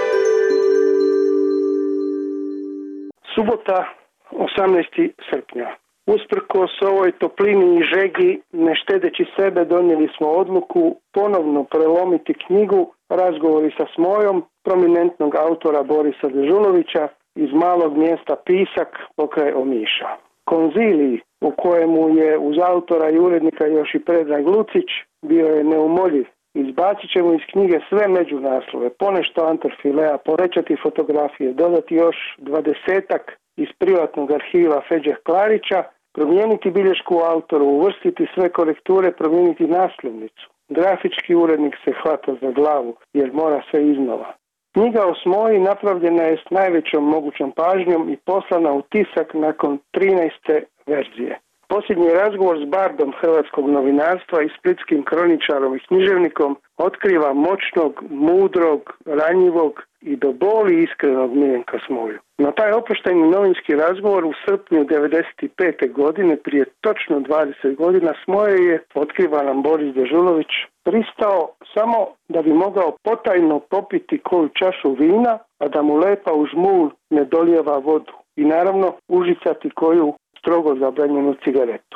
Subota, 18. srpnja. Usprkos ovoj toplini i žegi, ne štedeći sebe, donijeli smo odluku ponovno prelomiti knjigu Razgovori sa Smojom, prominentnog autora Borisa Dežulovića iz malog mjesta Pisak pokraj Omiša. Konzilij, u kojemu je uz autora i urednika još i Predrag Lucić, bio je neumoljiv. Izbacit ćemo iz knjige sve međunaslove, ponešto Anterfilea, povećati fotografije, dodati još 20-ak iz privatnog arhiva Feđe Klarića, promijeniti bilješku autoru, uvrstiti sve korekture, promijeniti naslovnicu. Grafički urednik se hvata za glavu jer mora sve iznova. Knjiga o Smoji napravljena je s najvećom mogućom pažnjom i poslana u tisak nakon 13. verzije. Posljednji razgovor s bardom hrvatskog novinarstva i splitskim kroničarom i književnikom otkriva moćnog, mudrog, ranjivog i do boli iskrenog Miljenka Smoju. Na taj oproštajni novinski razgovor u srpnju 1995. godine, prije točno 20 godina, Smoje je, otkriva nam Boris Dežulović, pristao samo da bi mogao potajno popiti koju čašu vina, a da mu lepa u žmulj ne dolijeva vodu. I naravno užicati koju strogo zabranjenu cigaretu.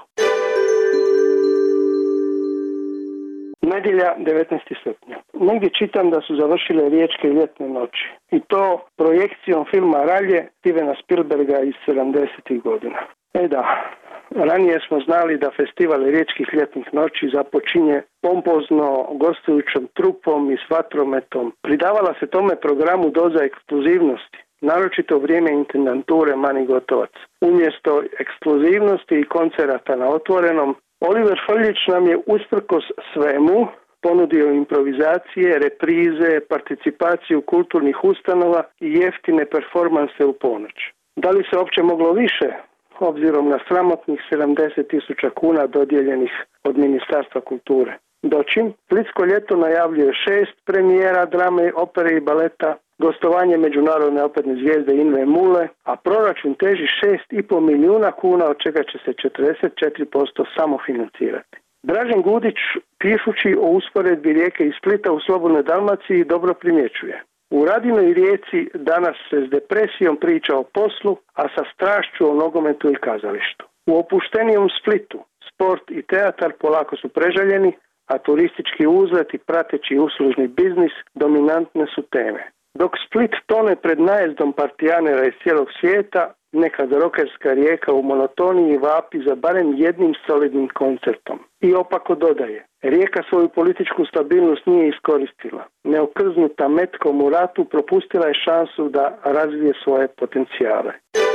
Nedjelja, 19. srpnja. Negdje čitam da su završile riječke ljetne noći. I to projekcijom filma Ralje Stevena Spielberga iz 70. godina. Da, ranije smo znali da festival riječkih ljetnih noći započinje pompozno gostujućom trupom i s vatrometom. Pridavala se tome programu doza ekskluzivnosti, naročito u vrijeme intendanture Mani Gotovac. Umjesto ekskluzivnosti i koncerata na otvorenom, Oliver Frljić nam je usprkos svemu ponudio improvizacije, reprize, participaciju kulturnih ustanova i jeftine performanse u ponoć. Da li se uopće moglo više, obzirom na sramotnih 70.000 kuna dodijeljenih od Ministarstva kulture? Dočim, Splitsko ljeto najavljuje 6 premijera drame, opere i baleta, gostovanje međunarodne operne zvijezde Inve Mule, a proračun teži 6,5 milijuna kuna, od čega će se 44% samofinancirati. Dražen Gudić, pišući o usporedbi Rijeke i Splita u Slobodnoj Dalmaciji, dobro primjećuje. U Radinoj Rijeci danas se s depresijom priča o poslu, a sa strašću o nogometu i kazalištu. U opuštenijom Splitu sport i teatar polako su preželjeni, a turistički uzlet i prateći uslužni biznis dominantne su teme. Dok Split tone pred najezdom partijanera iz cijelog svijeta, nekad rokerska Rijeka u monotoniji vapi za barem jednim solidnim koncertom. I opako dodaje, Rijeka svoju političku stabilnost nije iskoristila. Neokrznuta metkom u ratu propustila je šansu da razvije svoje potencijale.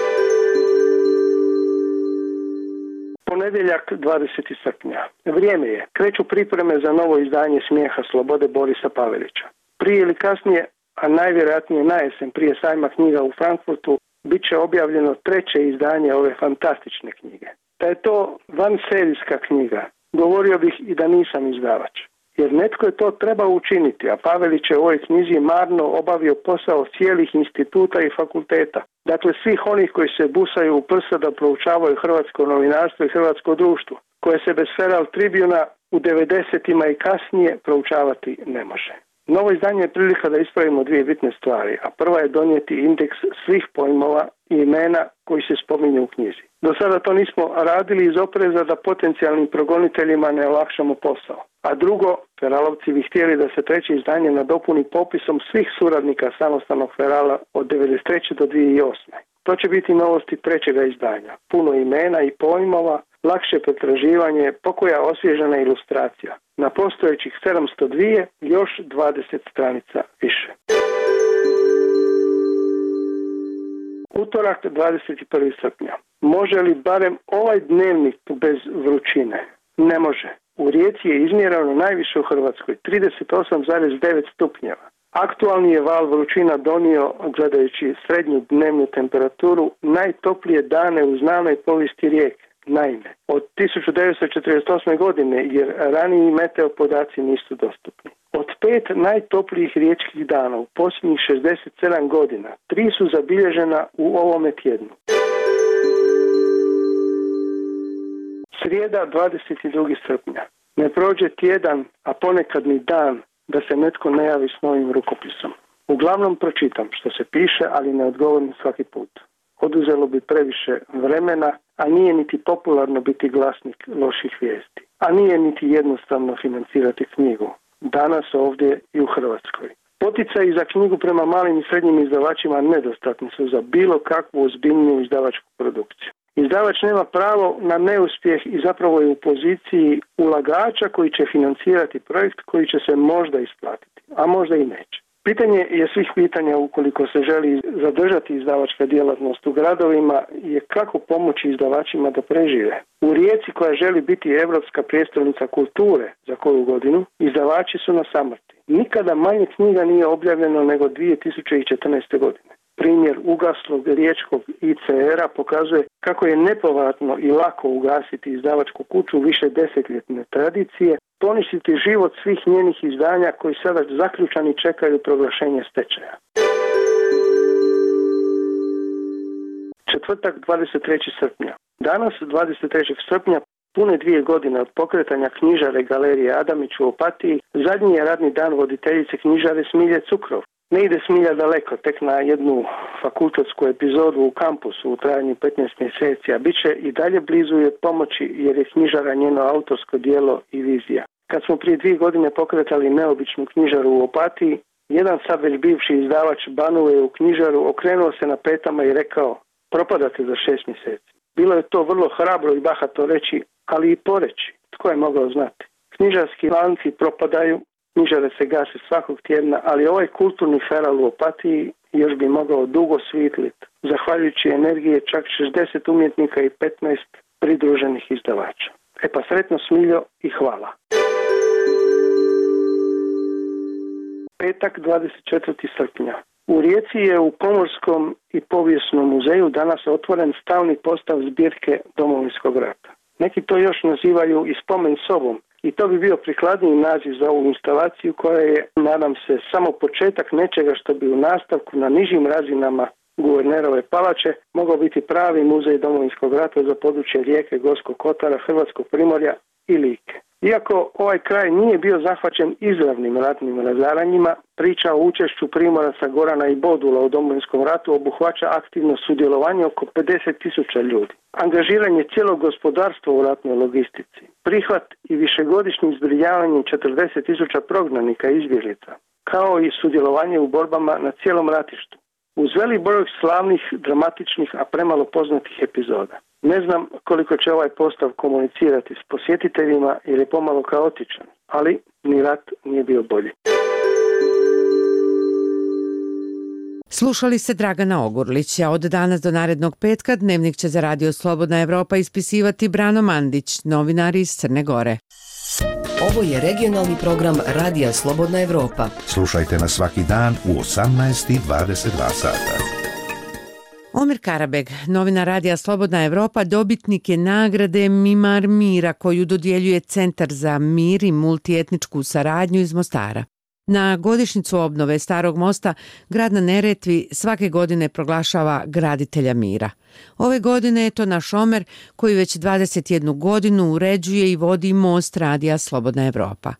Ponedjeljak, 20. srpnja. Vrijeme je. Kreću pripreme za novo izdanje Smijeha slobode Borisa Pavelića. Prije ili kasnije, a najvjerojatnije na jesen prije sajma knjiga u Frankfurtu, bit će objavljeno 3. izdanje ove fantastične knjige. Da je to vanserijska knjiga, Govorio bih i da nisam izdavač. Jer netko je to trebao učiniti, a Pavelić je u ovoj knjizi marno obavio posao cijelih instituta i fakulteta. Dakle, svih onih koji se busaju u prsa da proučavaju hrvatsko novinarstvo i hrvatsko društvo, koje se bez Feral Tribuna u 90-ima i kasnije proučavati ne može. Novo izdanje je prilika da ispravimo dvije bitne stvari, a prva je donijeti indeks svih pojmova i imena koji se spominju u knjizi. Do sada to nismo radili iz opreza da potencijalnim progoniteljima ne olakšamo posao. A drugo, Feralovci bi htjeli da se treće izdanje nadopuni popisom svih suradnika samostalnog Ferala od 1993. do 2008. To će biti novosti trećega izdanja. Puno imena i pojmova, lakše pretraživanje, pokoja osvježena ilustracija. Na postojećih 702 još 20 stranica više. Utorak 21. srpnja. Može li barem ovaj dnevnik bez vrućine? Ne može. U Rijeci je izmjereno najviše u Hrvatskoj, 38,9 stupnjeva. Aktualni je val vrućina donio, gledajući srednju dnevnu temperaturu, najtoplije dane u znanoj povijesti Rijeke. Naime, od 1948. godine, jer raniji meteo podaci nisu dostupni. Od 5 najtoplijih riječkih dana u posljednjih 67 godina, 3 su zabilježena u ovome tjednu. Srijeda 22. srpnja. Ne prođe tjedan, a ponekad ni dan, da se netko ne javi s novim rukopisom. Uglavnom pročitam što se piše, ali ne odgovorim svaki put. Oduzelo bi previše vremena, a nije niti popularno biti glasnik loših vijesti. A nije niti jednostavno financirati knjigu. Danas ovdje i u Hrvatskoj. Poticaji za knjigu prema malim i srednjim izdavačima nedostatni su za bilo kakvu ozbiljniju izdavačku produkciju. Izdavač nema pravo na neuspjeh i zapravo je u poziciji ulagača koji će financirati projekt koji će se možda isplatiti, a možda i neće. Pitanje je svih pitanja ukoliko se želi zadržati izdavačka djelatnost u gradovima je kako pomoći izdavačima da prežive. U Rijeci koja želi biti europska prijestolnica kulture za koju godinu, izdavači su na samrti. Nikada manje knjiga nije objavljeno nego 2014. godine. Primjer ugaslog riječkog ICR-a pokazuje kako je nepovratno i lako ugasiti izdavačku kuću više desetljetne tradicije, poništiti život svih njenih izdanja koji sada zaključani čekaju proglašenje stečaja. Četvrtak 23. srpnja. Danas 23. srpnja, pune 2 godine od pokretanja knjižare Galerije Adamić u Opatiji, zadnji je radni dan voditeljice knjižare Smilje Cukrov. Ne ide Smilja daleko, tek na jednu fakultetsku epizodu u kampusu u trajanju 15 mjeseci, a bit će i dalje blizu je pomoći jer je knjižara njeno autorsko djelo i vizija. Kad smo prije 2 godine pokretali neobičnu knjižaru u Opatiji, jedan sad već bivši izdavač banuje u knjižaru, okrenuo se na petama i rekao: propadate za 6 mjeseci. Bilo je to vrlo hrabro i bahato reći, ali i poreći. Tko je mogao znati? Knjižarski lanci propadaju, knjižare se gase svakog tjedna, ali ovaj kulturni feral u Opatiji još bi mogao dugo svitlit, zahvaljujući energije čak 60 umjetnika i 15 pridruženih izdavača. E pa sretno Smiljo i hvala. Petak 24. srpnja. U Rijeci je u Pomorskom i povijesnom muzeju danas otvoren stalni postav zbirke Domovinskog rata. Neki to još nazivaju i spomen sobom, i to bi bio prikladniji naziv za ovu instalaciju koja je, nadam se, samo početak nečega što bi u nastavku na nižim razinama Guvernerove palače mogao biti pravi muzej Domovinskog rata za područje Rijeke, Gorskog kotara, Hrvatskog primorja i Like. Iako ovaj kraj nije bio zahvaćen izravnim ratnim razaranjima, priča o učešću Primoraca, Gorana i Bodula u Domovinskom ratu obuhvaća aktivno sudjelovanje oko 50.000 ljudi. Angažiranje cijelog gospodarstva u ratnoj logistici, prihvat i višegodišnje zbrinjavanje 40.000 prognanika i izbjeglica, kao i sudjelovanje u borbama na cijelom ratištu. Uz velik broj slavnih, dramatičnih, a premalo poznatih epizoda. Ne znam koliko će ovaj postav komunicirati s posjetiteljima jer je pomalo kaotičan, ali ni rat nije bio bolji. Slušali ste Dragana Ogurlića. Od danas do narednog petka dnevnik će za Radio Slobodna Evropa ispisivati Brano Mandić, novinar iz Crne Gore. Ovo je regionalni program Radija Slobodna Evropa. Slušajte nas svaki dan u 18:22 sata. Omer Karabeg, novinar radija Slobodna Evropa, dobitnik je nagrade Mimar mira koju dodjeljuje Centar za mir i multietničku saradnju iz Mostara. Na godišnjicu obnove Starog mosta grad na Neretvi svake godine proglašava graditelja mira. Ove godine je to naš Omer koji već 21 godinu uređuje i vodi most radija Slobodna Evropa.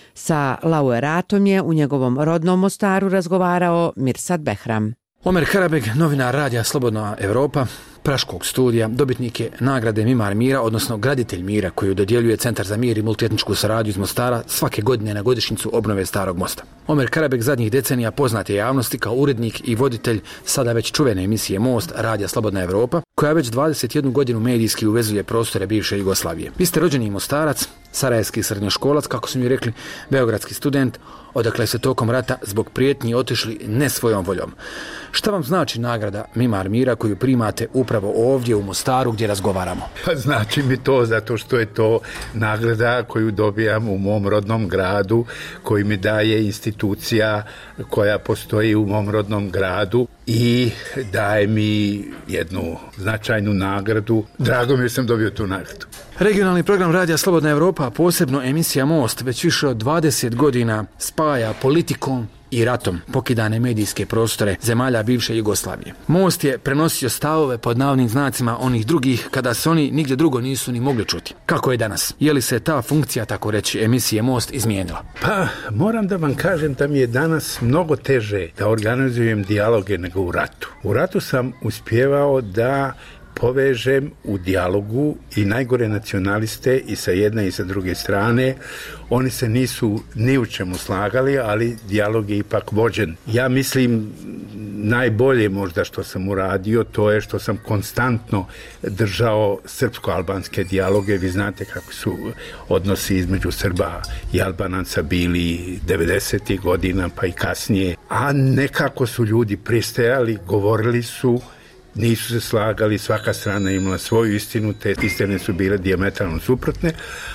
Sa laureatom je u njegovom rodnom Mostaru razgovarao Mirsad Behram. Omer Karabeg, novinar radija Slobodna Evropa, praškog studija, dobitnik je nagrade Mimar mira, odnosno graditelj mira koju dodjeljuje Centar za mir i multietničku saradnju iz Mostara svake godine na godišnjicu obnove Starog mosta. Omer Karabeg zadnjih decenija poznat je javnosti kao urednik i voditelj sada već čuvene emisije Most radija Slobodna Evropa, koja već 21 godinu medijski uvezuje prostore bivše Jugoslavije. Vi ste rođeni Mostarac, sarajevski srednjoškolac, kako su mi rekli, beogradski student, odakle se tokom rata zbog prijetnji otišli ne svojom voljom. Šta vam znači nagrada Mimar mira koju primate upravo ovdje u Mostaru gdje razgovaramo? Pa znači mi to zato što je to nagrada koju dobijam u mom rodnom gradu, koji mi daje institucija koja postoji u mom rodnom gradu i daje mi jednu značajnu nagradu. Drago mi je sam dobio tu nagradu. Regionalni program radija Slobodna Evropa, posebno emisija Most, već više od 20 godina spaja politikom i ratom pokidane medijske prostore zemalja bivše Jugoslavije. Most je prenosio stavove pod navodnim znacima onih drugih kada se oni nigdje drugo nisu ni mogli čuti. Kako je danas? Je li se ta funkcija, tako reći, emisije Most izmijenila? Pa, moram da vam kažem da mi je danas mnogo teže da organizujem dijaloge nego u ratu. U ratu sam uspjevao da povežem u dijalogu i najgore nacionaliste i sa jedne i sa druge strane. Oni se nisu ni u čemu slagali, ali dijalog je ipak vođen. Ja mislim najbolje možda što sam uradio, to je što sam konstantno držao srpsko-albanske dijaloge. Vi znate kako su odnosi između Srba i Albanaca bili 90. godina pa i kasnije. A nekako su ljudi pristajali, govorili su, nisu se slagali, svaka strana imala svoju istinu, te istine su bile dijametralno suprotne,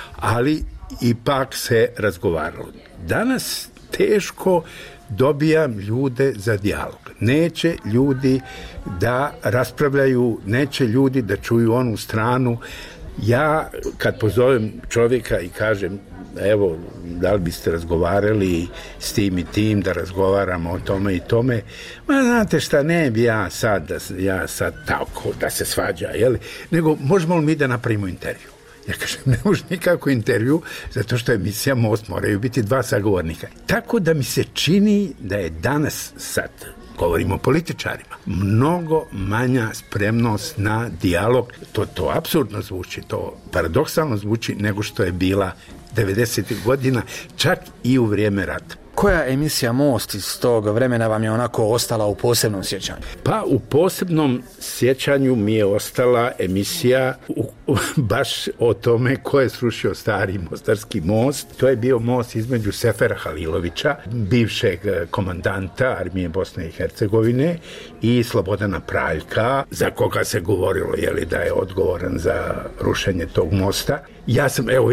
ali ipak se razgovaralo. Danas teško dobijam ljude za dijalog. Neće ljudi da raspravljaju, neće ljudi da čuju onu stranu. Ja kad pozovem čovjeka i kažem evo, da li biste razgovarali s tim i tim, da razgovaramo o tome i tome, ma znate šta, ne bi ja sad tako da se svađa, jel? Nego možemo li mi da napravimo intervju? Ja kažem, ne može nikako intervju, zato što je emisija Most, moraju biti dva sagovornika. Tako da mi se čini da je danas sad, govorimo o političarima, mnogo manja spremnost na dijalog. To apsurdno zvuči, to paradoksalno zvuči nego što je bila 90. godina, čak i u vrijeme rata. Koja emisija Most iz tog vremena vam je onako ostala u posebnom sjećanju? Pa u posebnom sjećanju mi je ostala emisija baš o tome ko je srušio stari mostarski most. To je bio most između Sefera Halilovića, bivšeg komandanta armije Bosne i Hercegovine, i Slobodana Praljka, za koga se govorilo da je odgovoran za rušenje tog mosta. Ja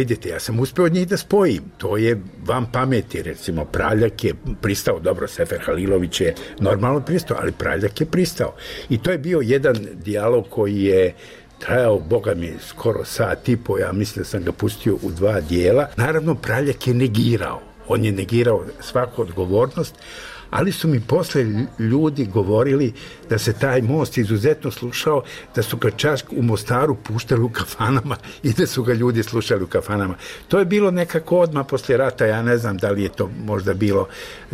sam uspio od njih da spojim. To je vam pameti, recimo Praljak je pristao, dobro, Sefer Halilović je normalno pristao, ali Praljak je pristao. I to je bio jedan dijalog koji je trajao, boga mi, skoro sat i po, ja mislim da sam ga pustio u 2 dijela. Naravno, Praljak je negirao. On je negirao svaku odgovornost, ali su mi posle ljudi govorili da se taj most izuzetno slušao, da su ga čak u Mostaru puštali u kafanama i da su ga ljudi slušali u kafanama. To je bilo nekako odmah posle rata, ja ne znam da li je to možda bilo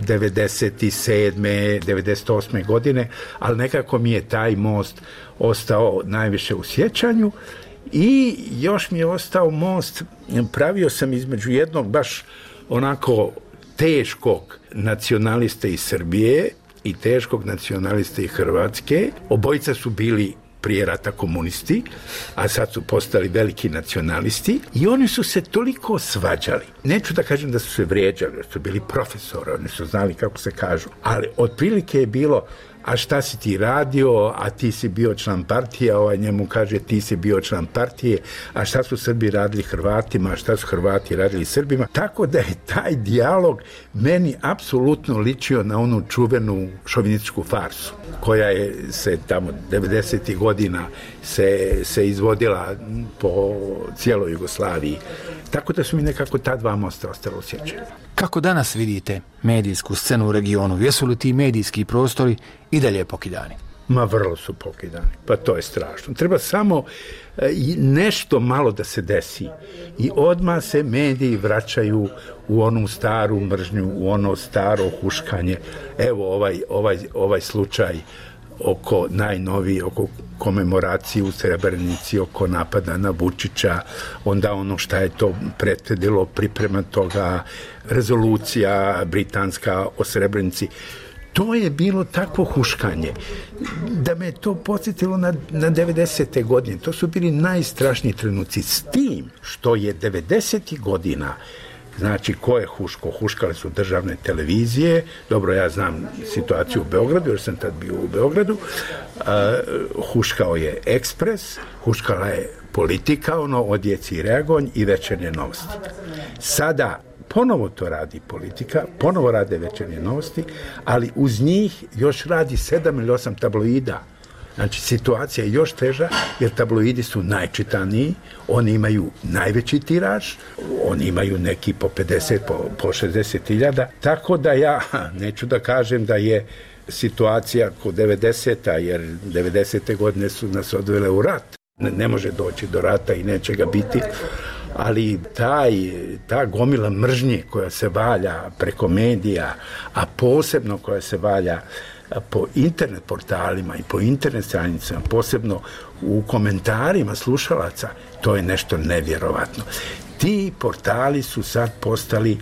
97. 98. godine, ali nekako mi je taj most ostao najviše u sjećanju. I još mi je ostao most, pravio sam između jednog baš onako teškog nacionaliste iz Srbije i teškog nacionaliste iz Hrvatske. Obojica su bili prije rata komunisti, a sad su postali veliki nacionalisti i oni su se toliko svađali. Neću da kažem da su se vrijeđali, jer su bili profesori, oni su znali kako se kažu, ali otprilike je bilo a šta si ti radio, a ti si bio član partije, ovaj njemu kaže ti si bio član partije, a šta su Srbi radili Hrvatima, a šta su Hrvati radili Srbima. Tako da je taj dijalog meni apsolutno ličio na onu čuvenu šovinističku farsu, koja je se tamo 90. godina se izvodila po cijeloj Jugoslaviji. Tako da su mi nekako ta dva mosta ostalo osjećaju. Kako danas vidite medijsku scenu u regionu? Jesu li ti medijski prostori i dalje pokidani? Ma vrlo su pokidani, pa to je strašno. Treba samo nešto malo da se desi i odmah se mediji vraćaju u onu staru mržnju, u ono staro huškanje. Evo ovaj slučaj oko najnoviji, oko komemoracije u Srebrenici, oko napada na Vučića, onda ono šta je to prethodilo, priprema toga, rezolucija britanska o Srebrenici. To je bilo takvo huškanje da me to podsjetilo na 90. godine. To su bili najstrašniji trenuci. S tim što je 90. godina, znači, ko je huško? Huškale su državne televizije. Dobro, ja znam situaciju u Beogradu, jer sam tad bio u Beogradu. Huškao je Ekspres, huškala je Politika, Odjeci i Reagonj i Večernje novosti. Sada ponovo to radi Politika, ponovo rade Večernje novosti, ali uz njih još radi 7 ili 8 tabloida. Znači, situacija je još teža, jer tabloidi su najčitaniji, oni imaju najveći tiraž, oni imaju neki po 50, po 60.000, tako da ja neću da kažem da je situacija kod 90. jer 90. godine su nas odvele u rat. Ne može doći do rata i neće ga biti, ali ta gomila mržnje koja se valja preko medija, a posebno koja se valja po internet portalima i po internet stranicama, posebno u komentarima slušalaca, to je nešto nevjerovatno. Ti portali su sad postali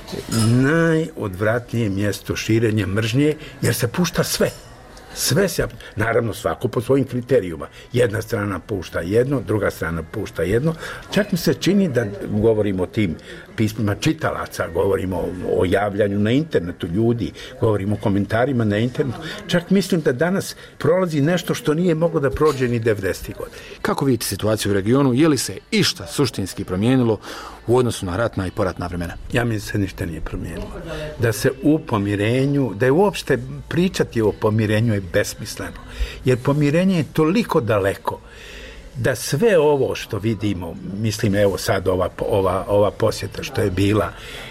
najodvratnije mjesto širenja mržnje, jer se pušta sve. Sve se, naravno svako po svojim kriterijuma. Jedna strana pušta jedno, druga strana pušta jedno. Čak mi se čini da govorimo o tim pismima čitalaca, govorimo o javljanju na internetu ljudi, govorimo o komentarima na internetu. Čak mislim da danas prolazi nešto što nije moglo da prođe ni 90. godine. Kako vidite situaciju u regionu? Je li se išta suštinski promijenilo u odnosu na ratna i poratna vremena? Ja mislim da se ništa nije promijenilo. Da se u pomirenju, da je uopšte pričati o pomirenju je besmisleno. Jer pomirenje je toliko daleko da sve ovo što vidimo, mislim evo sad ova posjeta što je bila,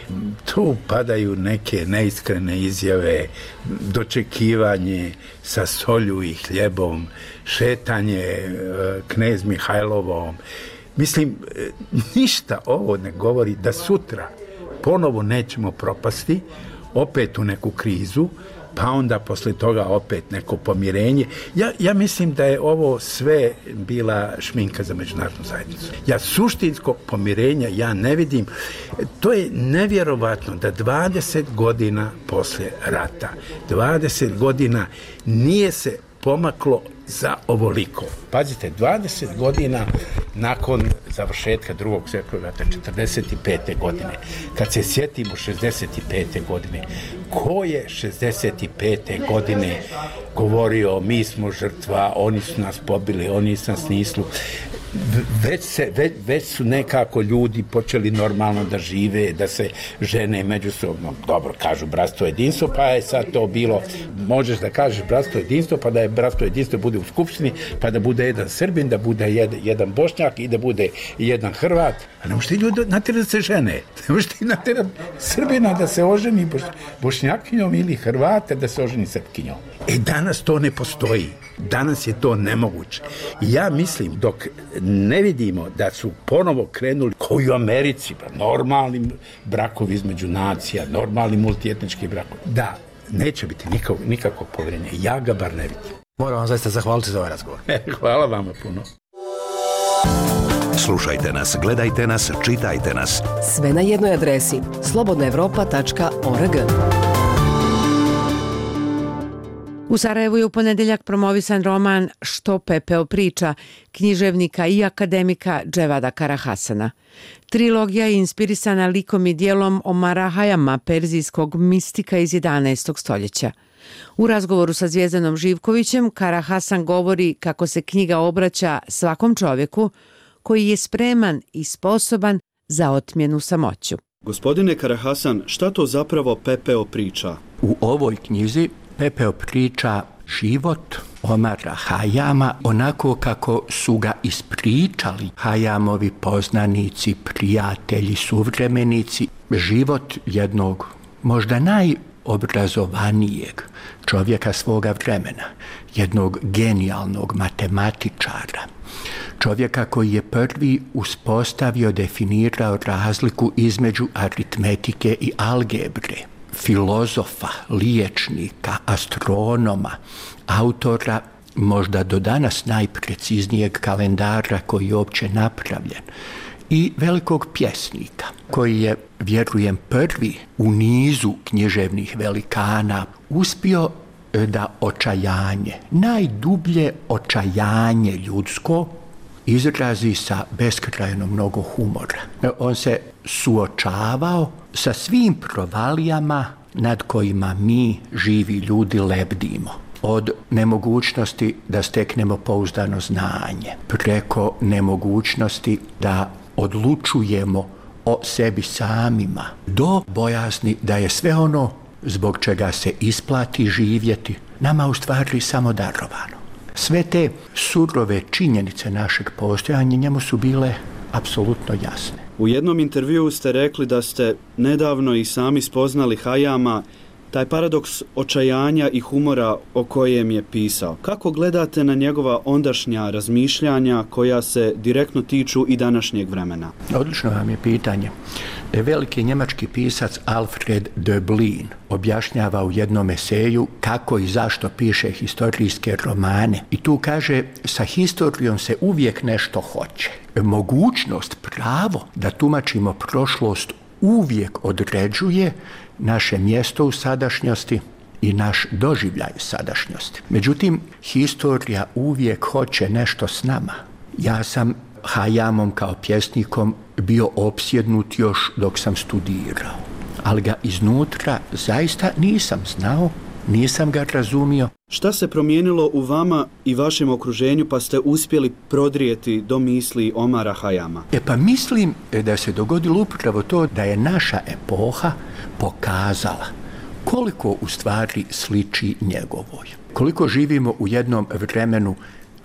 tu padaju neke neiskrene izjave, dočekivanje sa solju i hljebom, šetanje knez Mihajlovom. Mislim, ništa ovo ne govori da sutra ponovo nećemo propasti, opet u neku krizu, pa onda posle toga opet neko pomirenje. Ja mislim da je ovo sve bila šminka za međunarodnu zajednicu. Ja suštinskog pomirenja ja ne vidim. To je nevjerovatno da 20 godina posle rata, 20 godina nije se pomaklo za ovoliko. Pazite, 20 godina nakon završetka drugog svjetskog rata, 45. godine, kad se sjetimo 65. godine, ko je 65. godine govorio mi smo žrtva, oni su nas pobili, oni su nas nislu. Već su nekako ljudi počeli normalno da žive, da se žene međusobno, dobro kažu bratstvo jedinstvo, pa je sad to bilo, možeš da kažeš bratstvo jedinstvo, pa da je bratstvo jedinstvo bude u skupštini, pa da bude jedan Srbin, da bude jedan Bošnjak i da bude jedan Hrvat. A ne možeš ti ljudi natjerati da se žene, ne možeš ti natjerati Srbina da se oženi Bošnjakinjom ili Hrvate da se oženi Srpkinjom. Danas to ne postoji. Danas je to nemoguće. Ja mislim, dok ne vidimo da su ponovo krenuli kao i u Americi, normalni brakovi između nacija, normalni multietnički brakovi, da neće biti nikakvog povjerenja. Ja ga bar ne vidim. Moram vam zaista zahvaliti za ovaj razgovor. Hvala vama puno. Slušajte nas, gledajte nas, čitajte nas. Sve na jednoj adresi slobodnaevropa.org. U Sarajevu je u ponedeljak promovisan roman Što pepeo priča književnika i akademika Dževada Karahasana. Trilogija je inspirisana likom i dijelom Omara Hayama, perzijskog mistika iz 11. stoljeća. U razgovoru sa Zvijezdanom Živkovićem, Kara Hasan govori kako se knjiga obraća svakom čovjeku koji je spreman i sposoban za otmjenu samoću. Gospodine Kara Hasan, šta to zapravo Pepeo priča? U ovoj knjizi Pepeo priča život Omara Hayama onako kako su ga ispričali Hayamovi poznanici, prijatelji, suvremenici. Život jednog možda najobrazovanijeg čovjeka svoga vremena, jednog genijalnog matematičara, čovjeka koji je prvi uspostavio, definirao razliku između aritmetike i algebre, filozofa, liječnika, astronoma, autora možda do danas najpreciznijeg kalendara koji je uopće napravljen i velikog pjesnika koji je, vjerujem, prvi u nizu književnih velikana uspio da očajanje, najdublje očajanje ljudsko izrazi sa beskrajno mnogo humora. On se suočavao sa svim provalijama nad kojima mi, živi ljudi, lebdimo. Od nemogućnosti da steknemo pouzdano znanje, preko nemogućnosti da odlučujemo o sebi samima, do bojazni da je sve ono zbog čega se isplati živjeti nama u stvari samo darovano. Sve te surove činjenice našeg postojanja njemu su bile apsolutno jasne. U jednom intervjuu ste rekli da ste nedavno i sami spoznali Hayama, taj paradoks očajanja i humora o kojem je pisao. Kako gledate na njegova ondašnja razmišljanja koja se direktno tiču i današnjeg vremena? Odlično vam je pitanje. Veliki njemački pisac Alfred Döblin objašnjava u jednom eseju kako i zašto piše historijske romane. I tu kaže, sa historijom se uvijek nešto hoće. Mogućnost, pravo da tumačimo prošlost uvijek određuje naše mjesto u sadašnjosti i naš doživljaj sadašnjosti. Međutim, historija uvijek hoće nešto s nama. Ja sam Hayamom kao pjesnikom bio opsjednut još dok sam studirao, ali ga iznutra zaista nisam znao, nisam ga razumio. Šta se promijenilo u vama i vašem okruženju pa ste uspjeli prodrijeti do misli Omara Hayama? Pa mislim da se dogodilo upravo to da je naša epoha pokazala koliko u stvari sliči njegovoj. Koliko živimo u jednom vremenu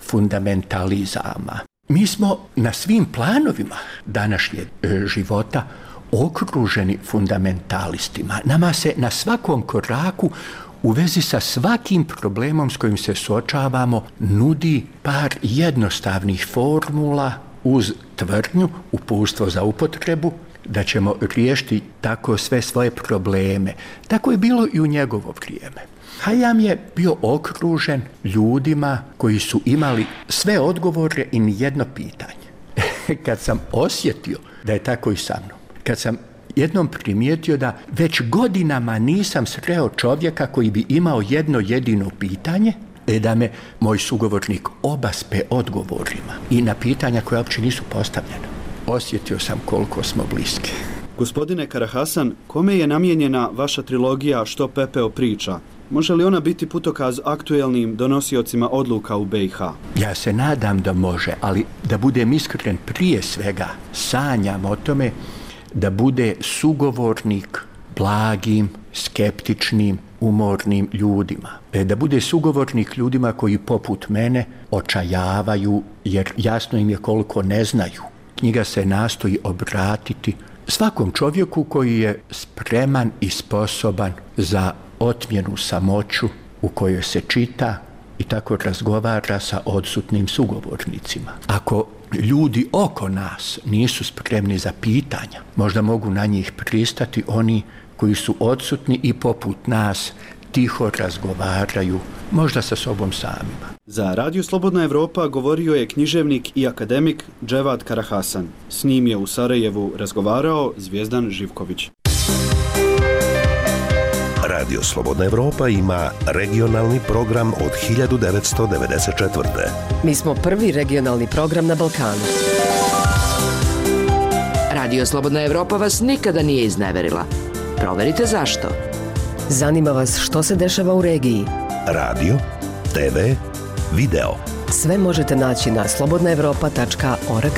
fundamentalizama. Mi smo na svim planovima današnjeg života okruženi fundamentalistima. Nama se na svakom koraku u vezi sa svakim problemom s kojim se suočavamo nudi par jednostavnih formula uz tvrdnju, uputstvo za upotrebu, da ćemo riješiti tako sve svoje probleme. Tako je bilo i u njegovo vrijeme. Hayam je bio okružen ljudima koji su imali sve odgovore i nijedno pitanje. Kad sam osjetio da je tako i sa mnom, kad sam jednom primijetio da već godinama nisam sreo čovjeka koji bi imao jedno jedino pitanje, da me moj sugovornik obaspe odgovorima i na pitanja koja uopće nisu postavljena. Osjetio sam koliko smo bliski. Gospodine Kara Hasan, kome je namijenjena vaša trilogija Što Pepeo priča? Može li ona biti putokaz aktuelnim donosiocima odluka u BiH? Ja se nadam da može, ali da budem iskren, prije svega sanjam o tome da bude sugovornik blagim, skeptičnim, umornim ljudima. Da bude sugovornik ljudima koji poput mene očajavaju jer jasno im je koliko ne znaju. Knjiga se nastoji obratiti svakom čovjeku koji je spreman i sposoban za otmjenu samoću u kojoj se čita i tako razgovara sa odsutnim sugovornicima. Ako ljudi oko nas nisu spremni za pitanja, možda mogu na njih pristati oni koji su odsutni i poput nas tiho razgovaraju, možda sa sobom samima. Za Radio Slobodna Evropa govorio je književnik i akademik Dževad Kara Hasan. S njim je u Sarajevu razgovarao Zvijezdan Živković. Radio Slobodna Evropa ima regionalni program od 1994. Mi smo prvi regionalni program na Balkanu. Radio Slobodna Evropa vas nikada nije izneverila. Proverite zašto. Zanima vas što se dešava u regiji? Radio, TV, video. Sve možete naći na slobodnaevropa.org.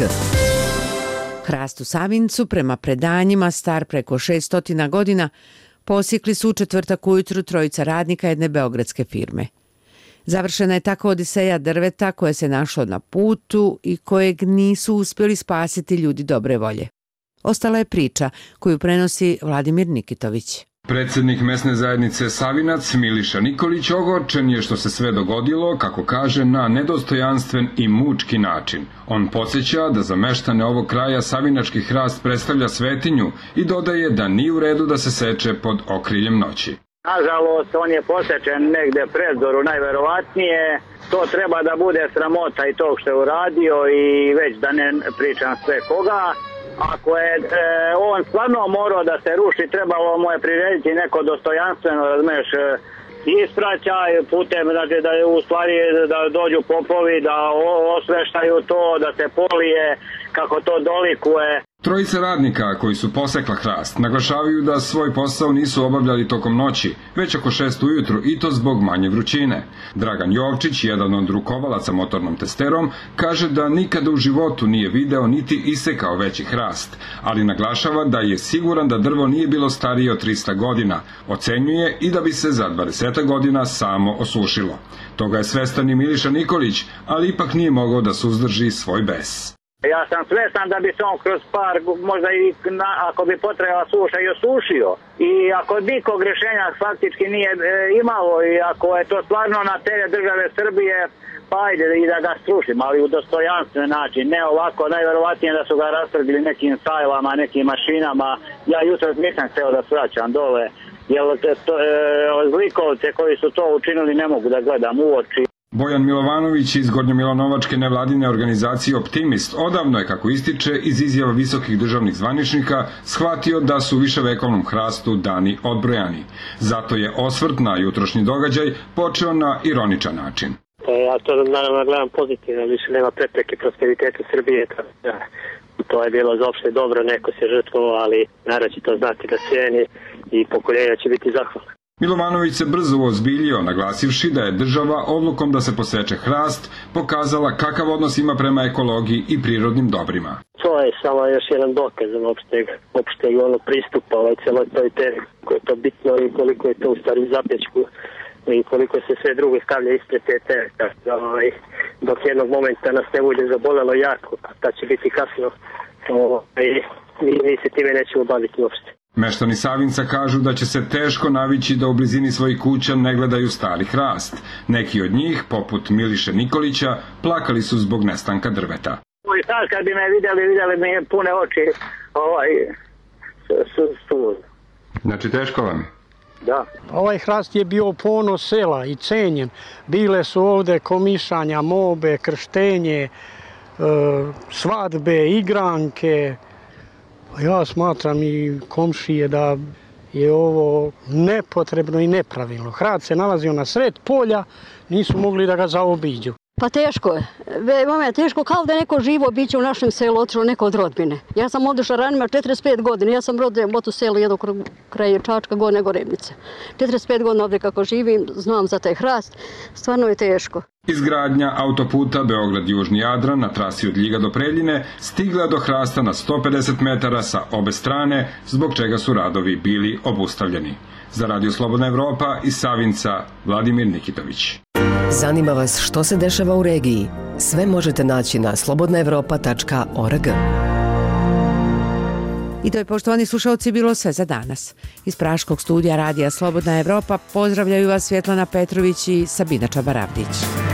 Hrast u Savincu, prema predanjima star preko 600 godina, posjekli su u četvrtak ujutru trojica radnika jedne beogradske firme. Završena je tako odiseja drveta koje se našlo na putu i kojeg nisu uspjeli spasiti ljudi dobre volje. Ostala je priča koju prenosi Vladimir Nikitović. Predsjednik mesne zajednice Savinac Miliša Nikolić ogorčen je što se sve dogodilo, kako kaže, na nedostojanstven i mučki način. On podsjeća da za meštane ovog kraja savinački hrast predstavlja svetinju i dodaje da nije u redu da se seče pod okriljem noći. Nažalost, on je posečen negde predzoru najverovatnije. To treba da bude sramota i tog što je uradio i već da ne pričam sve koga. Ako je on stvarno morao da se ruši, trebalo mu je prirediti neko dostojanstveno, razumeš, ispraćaj putem, znači da je u stvari da dođu popovi, da osveštaju to, da se polije kako to dolikuje. Trojica radnika koji su posekla hrast naglašavaju da svoj posao nisu obavljali tokom noći, već oko 6 ujutru i to zbog manje vrućine. Dragan Jovčić, jedan od rukovalaca motornom testerom, kaže da nikada u životu nije video niti isekao veći hrast, ali naglašava da je siguran da drvo nije bilo starije od 300 godina. Ocenjuje i da bi se za 20 godina samo osušilo. Toga je svestan i Miliša Nikolić, ali ipak nije mogao da suzdrži svoj bes. Ja sam svestan da bi se on kroz par, možda i ako bi potrebala suša i osušio. I ako nikog rješenja faktički nije imalo i ako je to stvarno na teret države Srbije, pa ajde i da ga srušim, ali u dostojanstven način. Ne ovako, najverovatnije da su ga rastrgli nekim sajlama, nekim mašinama. Ja jutro nisam hteo da svraćam dole, jer zlikovce koji su to učinili ne mogu da gledam u oči. Bojan Milovanović iz Gornjomilanovačke nevladine organizacije Optimist odavno je, kako ističe iz izjava visokih državnih zvaničnika, shvatio da su viševekovnom hrastu dani odbrojani. Zato je osvrt na jutrošnji događaj počeo na ironičan način. Ja to naravno gledam pozitivno, više nema prepreke prosperitetu Srbije. To je bilo za opšte dobro, neko se žrtvovao, ali narod će to znati da cijeni i pokoljenja će biti zahvalna. Milovanović se brzo uozbiljio, naglasivši da je država odlukom da se poseče hrast pokazala kakav odnos ima prema ekologiji i prirodnim dobrima. To je samo još jedan dokaz opšteg pristupa celoj toj temi, koje je to bitno i koliko je to u stvari zapečku i koliko se sve drugo stavlja ispred te teme. Dok jednog momenta nas ne bude zabolelo jako, da će biti kasno, mi se time nećemo baviti uopšte. Meštani Savinca kažu da će se teško navići da u blizini svojih kuća ne gledaju stari hrast. Neki od njih, poput Miliše Nikolića, plakali su zbog nestanka drveta. I sad kad bi me vidjeli mi pune oči su. Znači teško vam? Da. Ovaj hrast je bio ponos sela i cenjen. Bile su ovde komišanja, mobe, krštenje, svadbe, igranke. Ja smatram i komšije da je ovo nepotrebno i nepravilno. Hrast se nalazio na sred polja, nisu mogli da ga zaobiđu. Pa teško je. Veoma je teško, kao da je neko živo biće u našem selu, otišao neko od rodbine. Ja sam ovdje šaranima 45 godina, ja sam rođen u selu jednog kraja Čačka, Gornje Gorebnice. 45 godina ovdje kako živim, znam za taj hrast, stvarno je teško. Izgradnja autoputa Beograd-Južni Jadran na trasi od Ljiga do Preljine stigla do hrasta na 150 metara sa obe strane, zbog čega su radovi bili obustavljeni. Za Radio Slobodna Evropa iz Savinca, Vladimir Nikitović. Zanima vas što se dešava u regiji? Sve možete naći na slobodnaevropa.org. I to je, poštovani slušalci, bilo sve za danas. Iz praškog studija Radija Slobodna Evropa pozdravljaju vas Svjetlana Petrović i Sabina Čabaravdić.